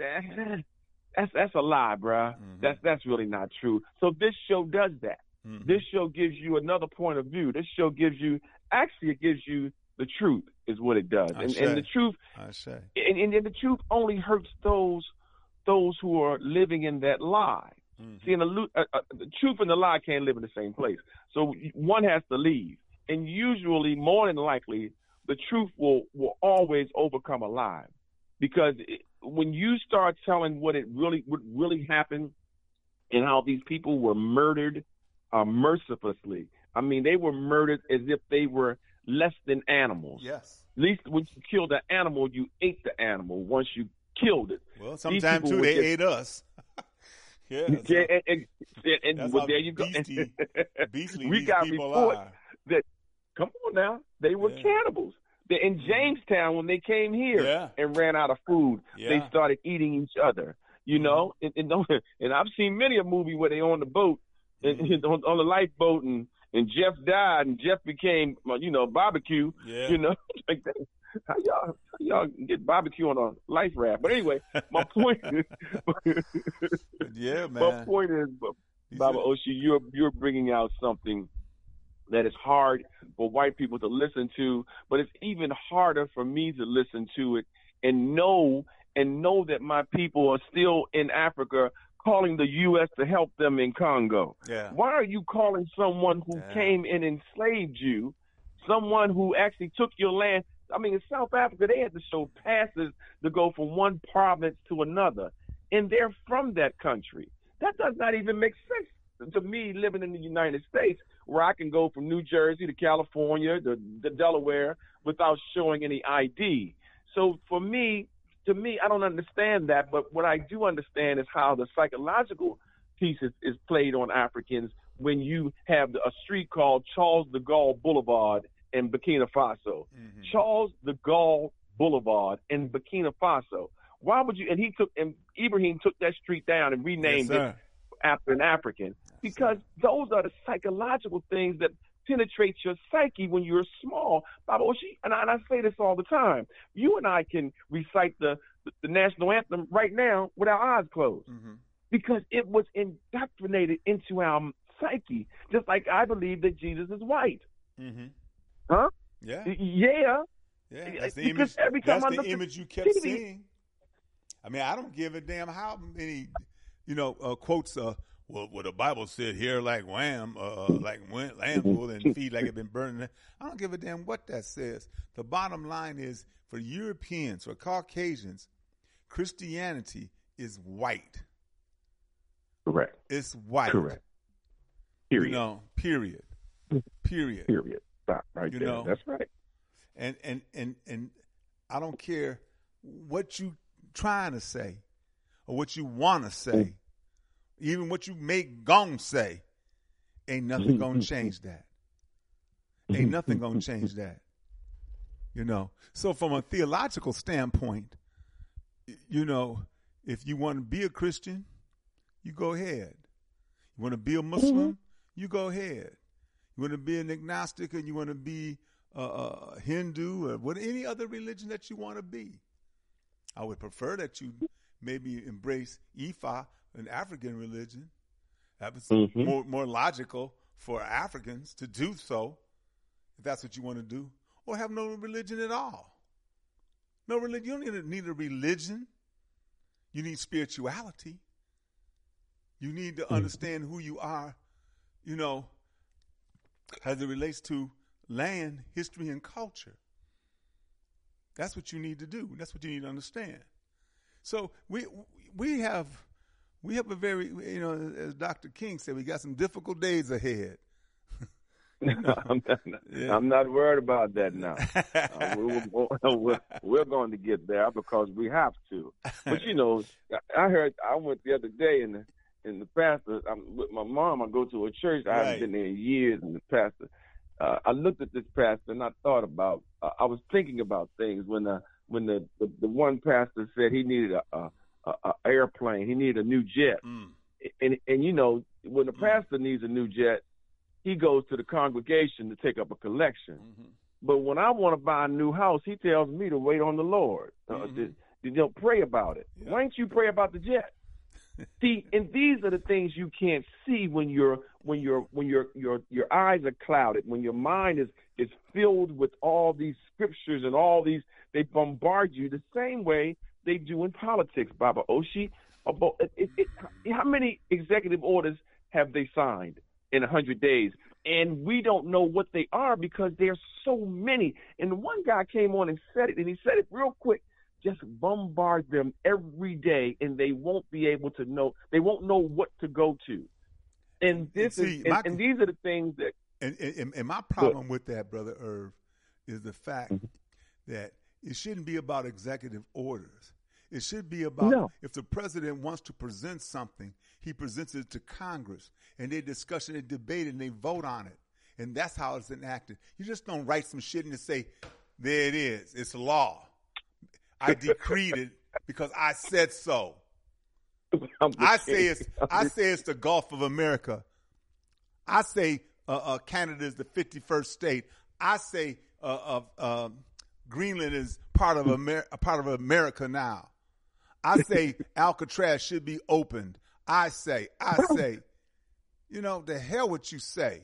that's that's a lie, bruh. Mm-hmm. That's that's really not true. So this show does that. Mm-hmm. This show gives you another point of view. This show gives you, actually it gives you the truth is what it does. And, and the truth, I say. And, and, and the truth only hurts those those who are living in that lie. Mm-hmm. See, and the, uh, uh, the truth and the lie can't live in the same place. So one has to leave. And usually, more than likely, the truth will, will always overcome a lie. Because it, when you start telling what it really what really happened and how these people were murdered uh, mercilessly, I mean, they were murdered as if they were less than animals. Yes. At least when you killed the animal, you ate the animal once you killed it. Well, sometimes, too, they just, ate us. yeah. yeah and, and, and, and well, there you go. Beastie, beastly we these got people reports are. that, come on now, they were yeah. cannibals. In Jamestown, when they came here yeah. and ran out of food, yeah. they started eating each other. You know, mm-hmm. and, and, and I've seen many a movie where they on the boat, mm-hmm. and, on, on the lifeboat, and, and Jeff died, and Jeff became, you know, barbecue. Yeah. You know, like that. How y'all, how y'all get barbecue on a life raft? But anyway, my point is, yeah, man. My point is, Baba Oshi, you're you're bringing out something that is hard for white people to listen to, but it's even harder for me to listen to it and know and know that my people are still in Africa calling the U S to help them in Congo. Yeah. Why are you calling someone who yeah. came and enslaved you, someone who actually took your land? I mean, in South Africa, they had to show passes to go from one province to another, and they're from that country. That does not even make sense to me, living in the United States, where I can go from New Jersey to California to, to Delaware without showing any I D. So for me, to me, I don't understand that. But what I do understand is how the psychological piece is, is played on Africans when you have a street called Charles de Gaulle Boulevard in Burkina Faso. Mm-hmm. Charles de Gaulle Boulevard in Burkina Faso. Why would you? And he took, and Ibrahim took that street down and renamed yes, it after an African. Because those are the psychological things that penetrate your psyche when you're small. Baba Oshi, and I, and I say this all the time, you and I can recite the, the, the national anthem right now with our eyes closed. Mm-hmm. Because it was indoctrinated into our psyche, just like I believe that Jesus is white. Mm-hmm. Huh? Yeah. Yeah. Yeah, that's the because image, every time that's I the look image at you kept T V, seeing. I mean, I don't give a damn how many, you know, uh, quotes, uh, well, what the Bible said here, like wham, uh, like went lambs will and feed like it been burning. I don't give a damn what that says. The bottom line is, for Europeans or Caucasians, Christianity is white. Correct. It's white. Correct. Period. You know, period. Period. Period. Stop right you there. Know? That's right. And, and, and, and I don't care what you trying to say or what you want to say. Mm. Even what you make gong say, Ain't nothing going to change that. Ain't nothing going to change that. You know, so from a theological standpoint, you know, if you want to be a Christian, you go ahead. You want to be a Muslim, mm-hmm. you go ahead. You want to be an agnostic, and you want to be a, a Hindu, or what any other religion that you want to be. I would prefer that you maybe embrace Ifa, an African religion. That was mm-hmm. more more logical for Africans to do so, if that's what you want to do, or have no religion at all. No religion. You don't need, need a religion. You need spirituality. You need to mm-hmm. understand who you are, you know, as it relates to land, history, and culture. That's what you need to do. That's what you need to understand. So we we have we have a very, you know, as Doctor King said, we got some difficult days ahead. No, I'm, not, yeah. I'm not worried about that now. uh, we're, we're, we're going to get there because we have to. But, you know, I heard, I went the other day and the, and the pastor, I'm with my mom, I go to a church. I right. haven't been there in years, and the pastor, uh, I looked at this pastor and I thought about, uh, I was thinking about things when the, when the, the, the one pastor said he needed a, a, a, a airplane, he needed a new jet. Mm. And, and, you know, when the mm. pastor needs a new jet, he goes to the congregation to take up a collection. Mm-hmm. But when I want to buy a new house, he tells me to wait on the Lord. Uh, mm-hmm. to, to, don't pray about it. Yeah. Why don't you pray about the jet? See, and these are the things you can't see when you're when you're when your your your eyes are clouded, when your mind is is filled with all these scriptures and all these. They bombard you the same way they do in politics, Baba Oshi. About it, it, it, how many executive orders have they signed in a hundred days? And we don't know what they are because there's so many. And one guy came on and said it, and he said it real quick. Just bombard them every day, and they won't be able to know. They won't know what to go to. And this and see, is, my, and, and these are the things that. And, and, and my problem with that, Brother Irv, is the fact mm-hmm. that it shouldn't be about executive orders. It should be about no. if the president wants to present something, he presents it to Congress, and they discuss it, they debate it, and they vote on it. And that's how it's enacted. You just don't write some shit and just say, there it is. It's a law. I decreed it because I said so. I say it's I say it's the Gulf of America. I say uh, uh, Canada is the fifty-first state. I say uh, uh, um, Greenland is part of Amer- a part of America now. I say Alcatraz should be opened. I say, I say, you know, the hell what you say.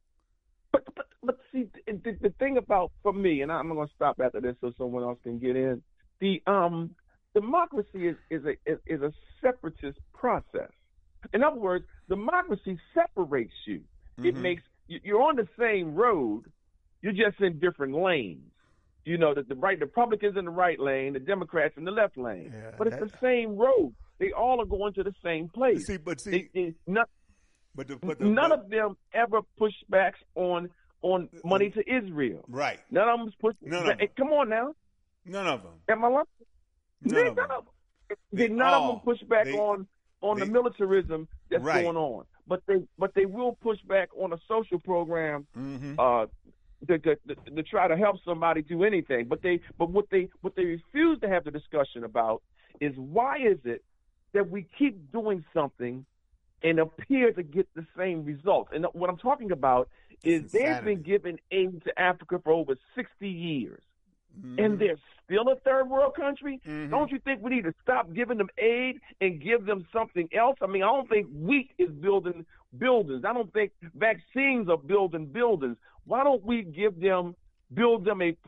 But but, but see, the, the thing about, for me, and I'm going to stop after this so someone else can get in, the um democracy is, is, a, is, is a separatist process. In other words, democracy separates you. Mm-hmm. It makes, you're on the same road, you're just in different lanes. You know, that the right the Republicans in the right lane, the Democrats in the left lane. Yeah, but it's that, the same road. They all are going to the same place. See, but see, it, it, not, but, the, but the, none but, of them ever push backs on on money to Israel. Right. None of them push. None of them. Come on now. None of them. Am I lying? None, none of them. Of them. They, none all, of them push back they, on on they, the militarism that's right. going on. But they but they will push back on a social program. Mm-hmm. Uh, To, to, to try to help somebody do anything, but they, but what they, what they refuse to have the discussion about is why is it that we keep doing something and appear to get the same results? And what I'm talking about is they've been giving aid to Africa for over sixty years, mm-hmm. and they're still a third world country. Mm-hmm. Don't you think we need to stop giving them aid and give them something else? I mean, I don't think wheat is building buildings. I don't think vaccines are building buildings. Why don't we give them, build them a,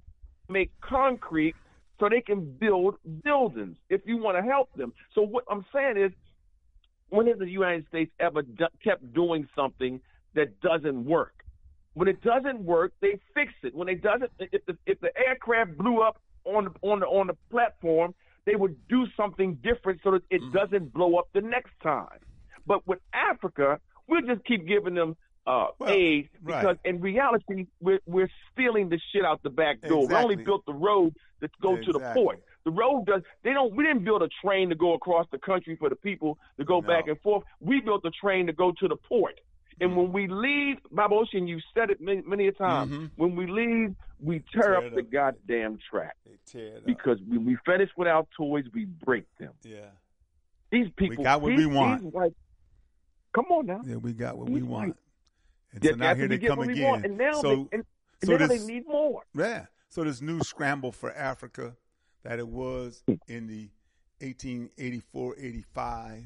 make concrete so they can build buildings if you want to help them? So what I'm saying is, when has the United States ever do, kept doing something that doesn't work? When it doesn't work, they fix it. When it doesn't, if the, if the aircraft blew up on on the, on the platform, they would do something different so that it mm-hmm. doesn't blow up the next time. But with Africa, we'll just keep giving them Uh, well, aid because right. in reality we're, we're stealing the shit out the back door. Exactly. We only built the road to go exactly. to the port. The road does. They don't. We didn't build a train to go across the country for the people to go no. back and forth. We built a train to go to the port. And when we leave, Baba Oshi, you said it many, many a time, Mm-hmm. when we leave, we tear, Tear up it the up. goddamn track. They tear it up. Because when we finish with our toys, we break them. Yeah. These people, We got what these, we want. These white, come on now. Yeah, we got what These we want. white- And Yeah, so now after here we they get come what we again. want, and now so they, and, so and now this, they need more. Yeah. So this new scramble for Africa that it was in the eighteen eighty-four eighty-five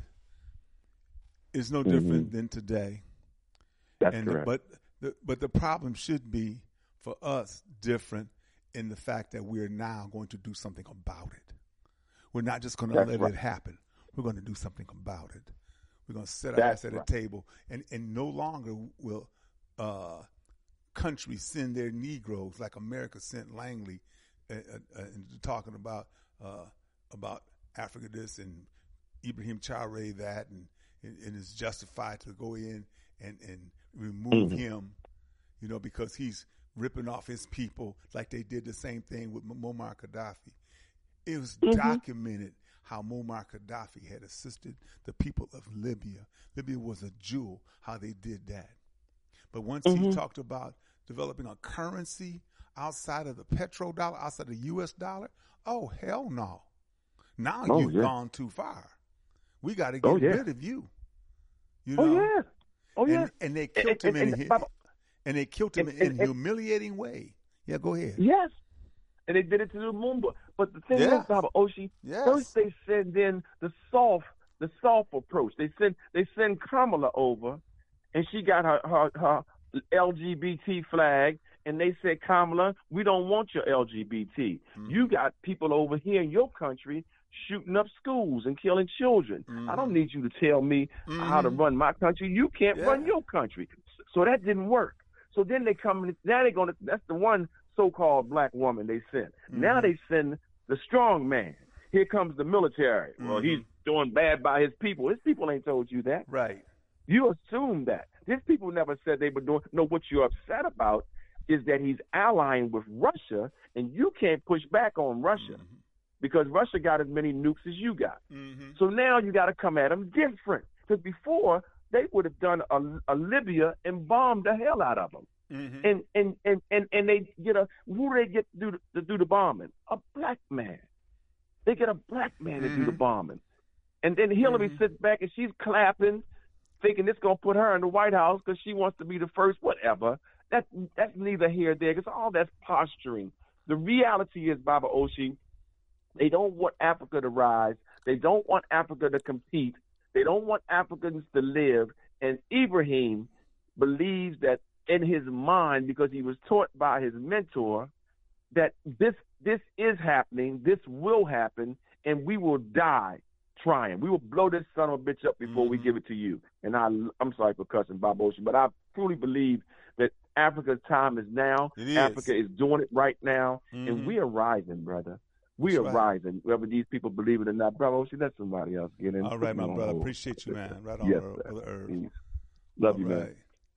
is no different Mm-hmm. than today. That's and correct. The, but the but the problem should be for us different in the fact that we're now going to do something about it. We're not just going to That's let right. it happen. We're going to do something about it. We're going to sit our That's ass at right. a table, and, and no longer will uh, countries send their Negroes like America sent Langley uh, uh, uh, talking about uh, about Africa this and Ibrahim Traoré that, and, and, and it's justified to go in and, and remove Mm-hmm. him, you know, because he's ripping off his people like they did the same thing with Muammar Gaddafi. It was Mm-hmm. documented how Muammar Gaddafi had assisted the people of Libya. Libya was a jewel, how they did that. But once Mm-hmm. he talked about developing a currency outside of the petrodollar, outside of the U S dollar, oh, hell no. Now Oh, you've yeah. gone too far. We got to get Oh, yeah. rid of you. You Oh, know? yeah. Oh, yeah. And, and they killed And- him and- in and hi- Baba- and they killed him and- in and- a humiliating way. Yeah, go ahead. Yes. And they did it to Lumumba. But the thing Yes. is, Baba Oshi, Yes. first they send in the soft, the soft approach. They send they send Kamala over, and she got her, her, her L G B T flag, and they said, Kamala, we don't want your L G B T. Mm-hmm. You got people over here in your country shooting up schools and killing children. Mm-hmm. I don't need you to tell me how to run my country. You can't Yeah. run your country. So that didn't work. So then they come, now they're going to, that's the one so-called black woman they sent. Mm-hmm. Now they send the strong man. Here comes the military. Well, Mm-hmm. he's doing bad by his people. His people ain't told you that. Right. You assume that. These people never said they were doing. No, what you're upset about is that he's allying with Russia, and you can't push back on Russia Mm-hmm. because Russia got as many nukes as you got. Mm-hmm. So now you got to come at them different. Because before, they would have done a, a Libya and bombed the hell out of them. Mm-hmm. And, and, and, and, and they get a, who do they get to do, the, to do the bombing? A black man. They get a black man to do the Mhm. bombing. And then Hillary Mhm. sits back and she's clapping, thinking it's going to put her in the White House because she wants to be the first, whatever. That, that's neither here nor there because all that's posturing. The reality is, Baba Oshi, they don't want Africa to rise. They don't want Africa to compete. They don't want Africans to live. And Ibrahim believes that in his mind, because he was taught by his mentor, that this this is happening, this will happen, and we will die trying. We will blow this son of a bitch up before Mm-hmm. we give it to you. And I, I'm sorry for cussing, Bob Ocean, but I truly believe that Africa's time is now. It is. Africa is doing it right now, Mhm. and we are rising, brother. We That's are right. rising, whether these people believe it or not. Brother Ocean, let somebody else get in. All right, my Put me on brother. hold. Appreciate you, man. Right on, Yes, Earl, sir. Brother Irv. Peace. Love you, All man. right.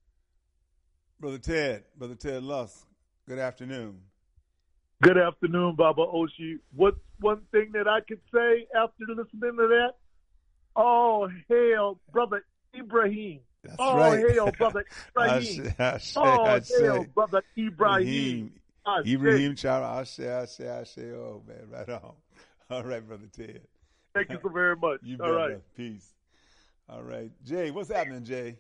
Brother Ted, Brother Ted Lusk, good afternoon. Good afternoon, Baba Oshi. What's one thing that I could say after listening to that? Oh, hail, Brother Ibrahim. That's oh, right. hail, Brother Ibrahim. Ashe, Ashe, oh, Ashe. hail, Brother Ibrahim. Ibrahim. Ashe. Ibrahim Chara, Ashe, Ashe, Ashe. Oh, man, right on. All right, Brother Ted. Thank you so very much. You All bet, right. brother. Peace. All right. Jay, what's happening, Jay?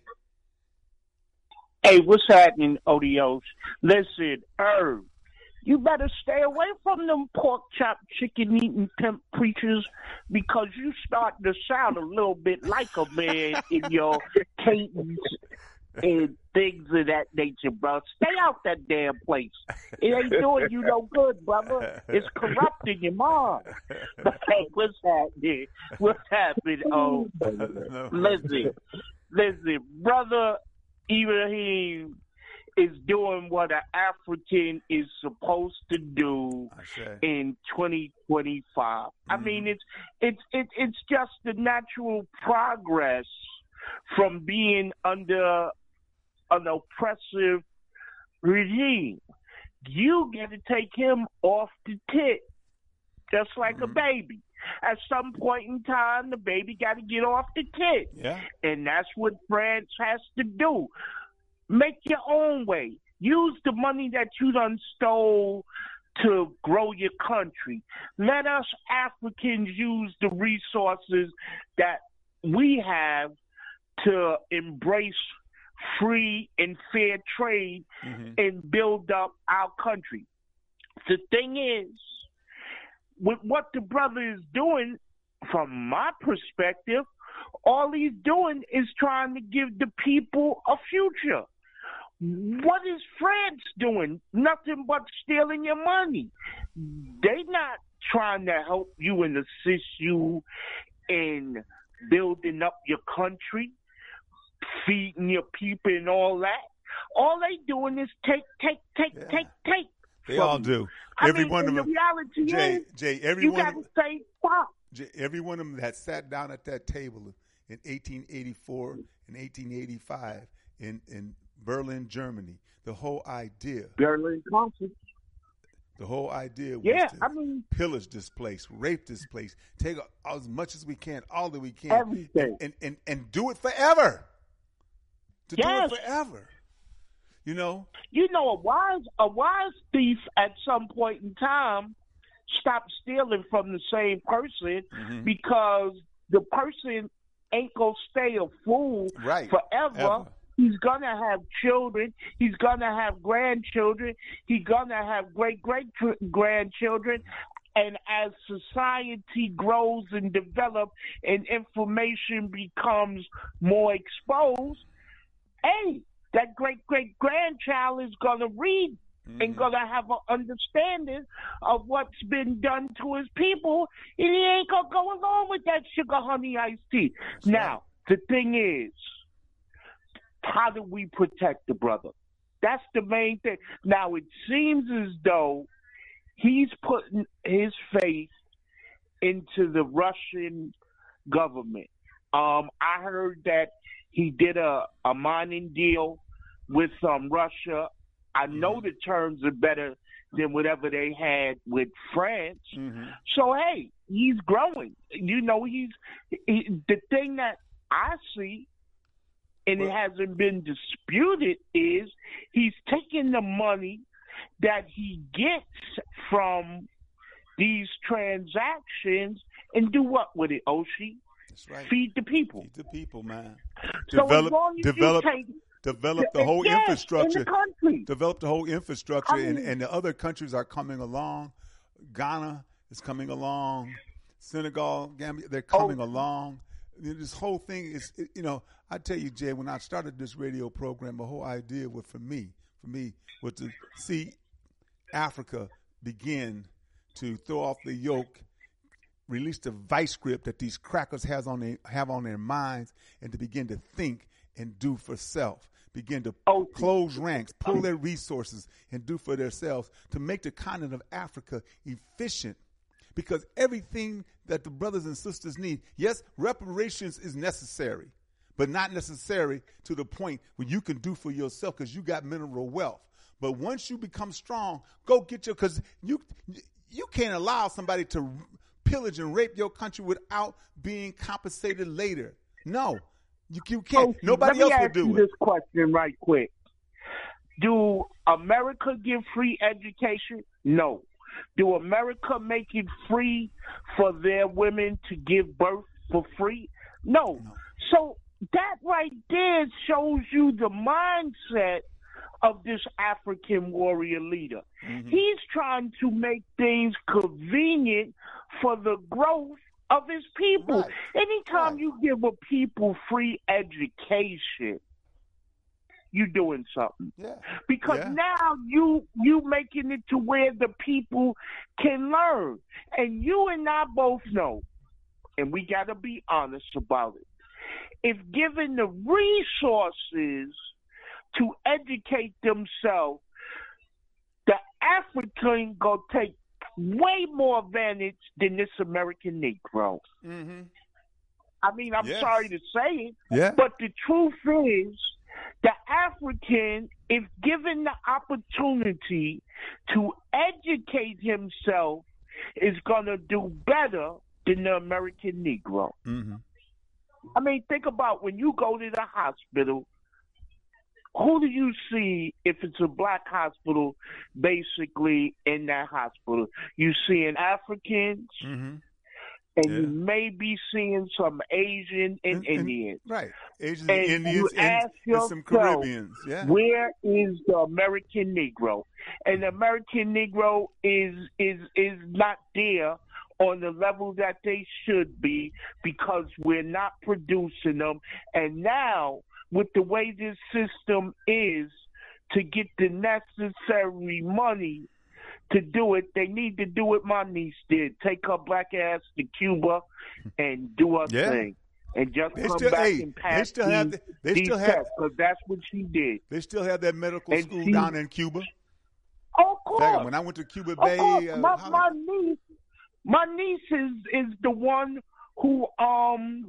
Hey, what's happening, O D Os? Listen, Herb, you better stay away from them pork chop, chicken eating pimp preachers because you starting to sound a little bit like a man in your cadence and things of that nature, bro. Stay out that damn place. It ain't doing you no good, brother. It's corrupting your mind. Hey, what's happening? What's happening? Oh, listen, listen, brother. Ibrahim is doing what an African is supposed to do in twenty twenty-five. Mm-hmm. I mean, it's it's it, it's just the natural progress from being under an oppressive regime. You get to take him off the tit, just like mm-hmm. a baby. at some point in time, the baby got to get off the kid. Yeah. And that's what France has to do. Make your own way. Use the money that you done stole to grow your country. Let us Africans use the resources that we have to embrace free and fair trade mm-hmm. and build up our country. The thing is, with what the brother is doing, from my perspective, all he's doing is trying to give the people a future. What is France doing? Nothing but stealing your money. They're not trying to help you and assist you in building up your country, feeding your people and all that. All they doing is take, take, take, yeah. take, take. They all do. I every mean, one of the them. reality Jay, is, Jay, every you one got to say stop. Jay, every one of them that sat down at that table in eighteen eighty-four and eighteen eighty-five in, in Berlin, Germany, the whole idea. Berlin Conference. The whole idea was yeah, to I mean, pillage this place, rape this place, take as much as we can, all that we can, everything. And, and, and do it forever. To yes. do it forever. You know? You know, a wise a wise thief at some point in time stopped stealing from the same person mm-hmm. because the person ain't going to stay a fool right. forever. Ever. He's going to have children. He's going to have grandchildren. He's going to have great-great-grandchildren. And as society grows and develops and information becomes more exposed, hey, that great-great-grandchild is going to read mm-hmm. and going to have an understanding of what's been done to his people, and he ain't going to go along with that sugar honey iced tea. That's now, right. the thing is, how do we protect the brother? That's the main thing. Now, it seems as though he's putting his faith into the Russian government. Um, I heard that he did a, a mining deal with um, Russia. I know mm-hmm. the terms are better than whatever they had with France. Mm-hmm. So, hey, he's growing. You know, he's he, the thing that I see, and it hasn't been disputed, is he's taking the money that he gets from these transactions and do what with it, Oshie? That's right. Feed the people. Feed the people, man. So develop, as long as develop, you take, develop the whole yes, infrastructure. In the country. Develop the whole infrastructure, I mean, and, and the other countries are coming along. Ghana is coming along. Senegal, Gambia, they're coming oh, along. This whole thing is, you know, I tell you, Jay, when I started this radio program, the whole idea was for me, for me, was to see Africa begin to throw off the yoke, release the vice grip that these crackers has on their, have on their minds, and to begin to think and do for self. Begin to oh, close ranks, pull their resources, and do for themselves to make the continent of Africa efficient. Because everything that the brothers and sisters need, yes, reparations is necessary, but not necessary to the point where you can do for yourself because you got mineral wealth. But once you become strong, go get your, because you you can't allow somebody to pillage and rape your country without being compensated later. No, you, you can't. Oh, Nobody else will do it. Let me ask you this question right quick. Do America give free education? No. Do America make it free for their women to give birth for free? No. no. So that right there shows you the mindset of this African warrior leader. Mm-hmm. He's trying to make things convenient for the growth of his people. Right. Anytime right. you give a people free education, you're doing something. Yeah. Because yeah. now you you making it to where the people can learn. And you and I both know, and we got to be honest about it, if given the resources to educate themselves, the African going to take way more advantage than this American Negro. Mm-hmm. I mean, I'm yes. sorry to say it, yeah. but the truth is, the African, if given the opportunity to educate himself, is going to do better than the American Negro. Mm-hmm. I mean, think about when you go to the hospital, who do you see if it's a black hospital, basically in that hospital? You seeing Africans, mm-hmm. and yeah. you may be seeing some Asian and, and Indians. Right. Asians and and Indians you and, ask and yourself, some Caribbeans. Yeah. Where is the American Negro? And the American Negro is is is not there on the level that they should be because we're not producing them. And now, with the way this system is, to get the necessary money to do it, they need to do what my niece did. Take her black ass to Cuba and do her yeah. thing. And just they come still, back hey, and pass they still these, have the, they these still tests, have because that's what she did. They still have that medical and school she, down in Cuba. Of course. Back when I went to Cuba Of Bay, course. uh, my, how, my niece, my niece is, is the one who um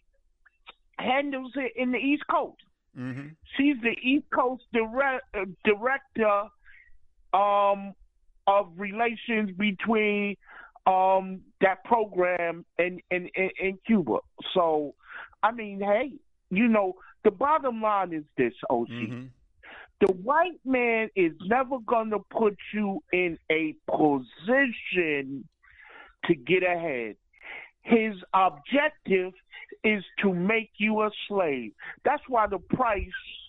handles it in the East Coast. mm-hmm. She's the East Coast direct, uh, director um of relations between um that program and in, in, in Cuba. So, I mean, hey, you know, the bottom line is this, O C. Mm-hmm. The white man is never going to put you in a position to get ahead. His objective is to make you a slave. That's why the price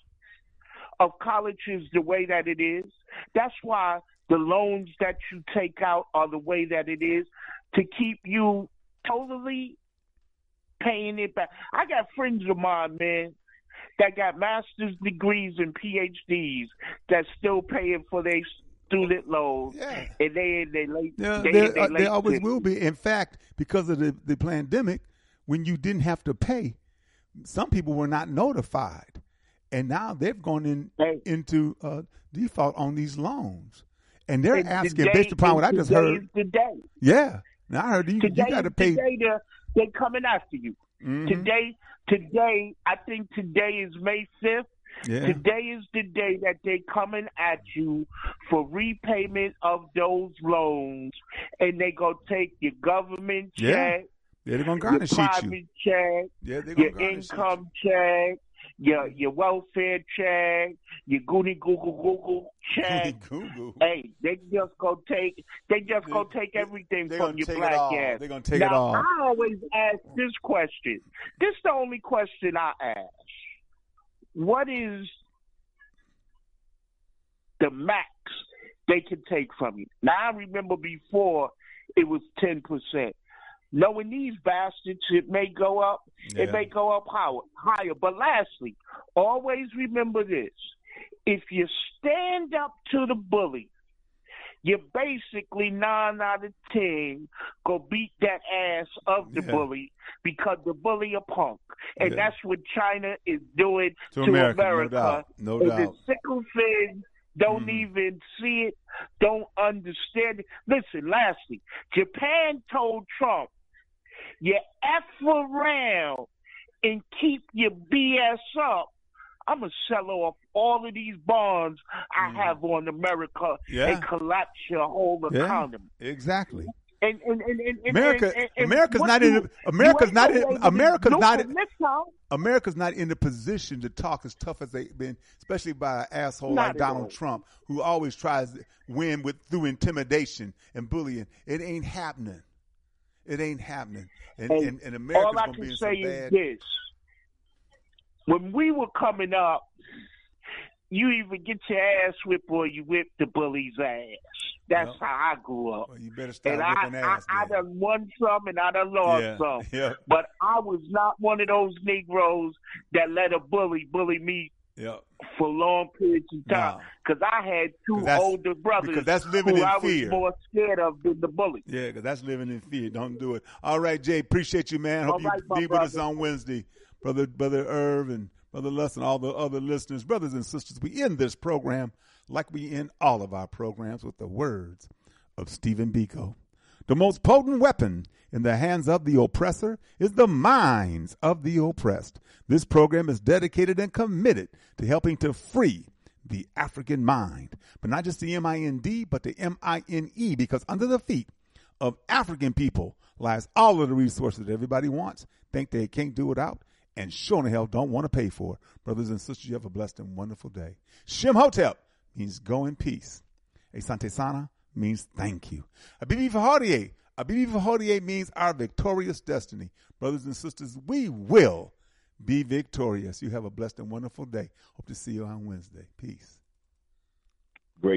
of college is the way that it is. That's why the loans that you take out are the way that it is, to keep you totally paying it back. I got friends of mine, man, that got master's degrees and P H Ds that's still paying for their student loans. Yeah. And they they late. Yeah, they, there, they, uh, late there always fifties. will be. In fact, because of the, the pandemic, when you didn't have to pay, some people were not notified. And now they've gone in hey. into uh, default on these loans. And they're And asking, today, based upon what I just today heard. Is the day. Yeah. Now I heard you, Today you got to is pay. the day they're, they're coming after you. Mm-hmm. Today, today, I think today is May fifth. Yeah. Today is the day that they're coming at you for repayment of those loans, and they gonna take your government check, Yeah. Yeah, they're gonna garnish your you. private check, Yeah, they're your gonna garnish income check, your your welfare check, your goody google google check. Google. Hey, they just gonna take they just gonna take everything they from gonna your take it black all. ass. They're gonna take now, it all. I always ask this question. This is the only question I ask. What is the max they can take from you? Now, I remember before it was ten percent. Knowing these bastards, it may go up. Yeah. It may go up higher, higher. But lastly, always remember this. If you stand up to the bully, you're basically nine out of ten go beat that ass of the Yeah. bully because the bully a punk. And Yeah. that's what China is doing To to, America, America. no doubt. No and doubt. the sickle thing don't Mhm. even see it, don't understand it. Listen, lastly, Japan told Trump, you F around and keep your B S up, I'm going to sell off all of these bonds I have on America Yeah. and collapse your whole Yeah, economy. exactly. And, and, and, and, and- America, and- and America's what not you- in. America's you not ain't in. gonna America's do not. it this time. America's not in the position to talk as tough as they've been, especially by an asshole Not like at Donald all. Trump, who always tries to win with through intimidation and bullying. It ain't happening. It ain't happening. And, Hey, and, and America's all I gonna be can in say some is bad. this. When we were coming up, you either get your ass whipped or you whip the bully's ass. That's Well, how I grew up. You better stop And I, whipping I, ass. I then. done won some and I done lost Yeah, some. yeah. But I was not one of those Negroes that let a bully bully me Yeah. for long periods of time. No. Because I had two 'Cause that's- older brothers because that's living who in I fear. was more scared of than the bully. Yeah, because that's living in fear. Don't do it. All right, Jay. Appreciate you, man. Hope All you right, my be with us brother. on Wednesday, brother, brother Irv and brother Les and all the other listeners, brothers and sisters. We end this program like we end all of our programs with the words of Stephen Biko. The most potent weapon in the hands of the oppressor is the minds of the oppressed. This program is dedicated and committed to helping to free the African mind, but not just the M I N D, but the M I N E, because under the feet of African people lies all of the resources that everybody wants, think they can't do without, and sure in hell don't want to pay for. Brothers and sisters, you have a blessed and wonderful day. Shem Hotep means go in peace. Asante Sana means thank you. Abibi Fahodie. Abibi Fahodie means our victorious destiny. Brothers and sisters, we will be victorious. You have a blessed and wonderful day. Hope to see you on Wednesday. Peace.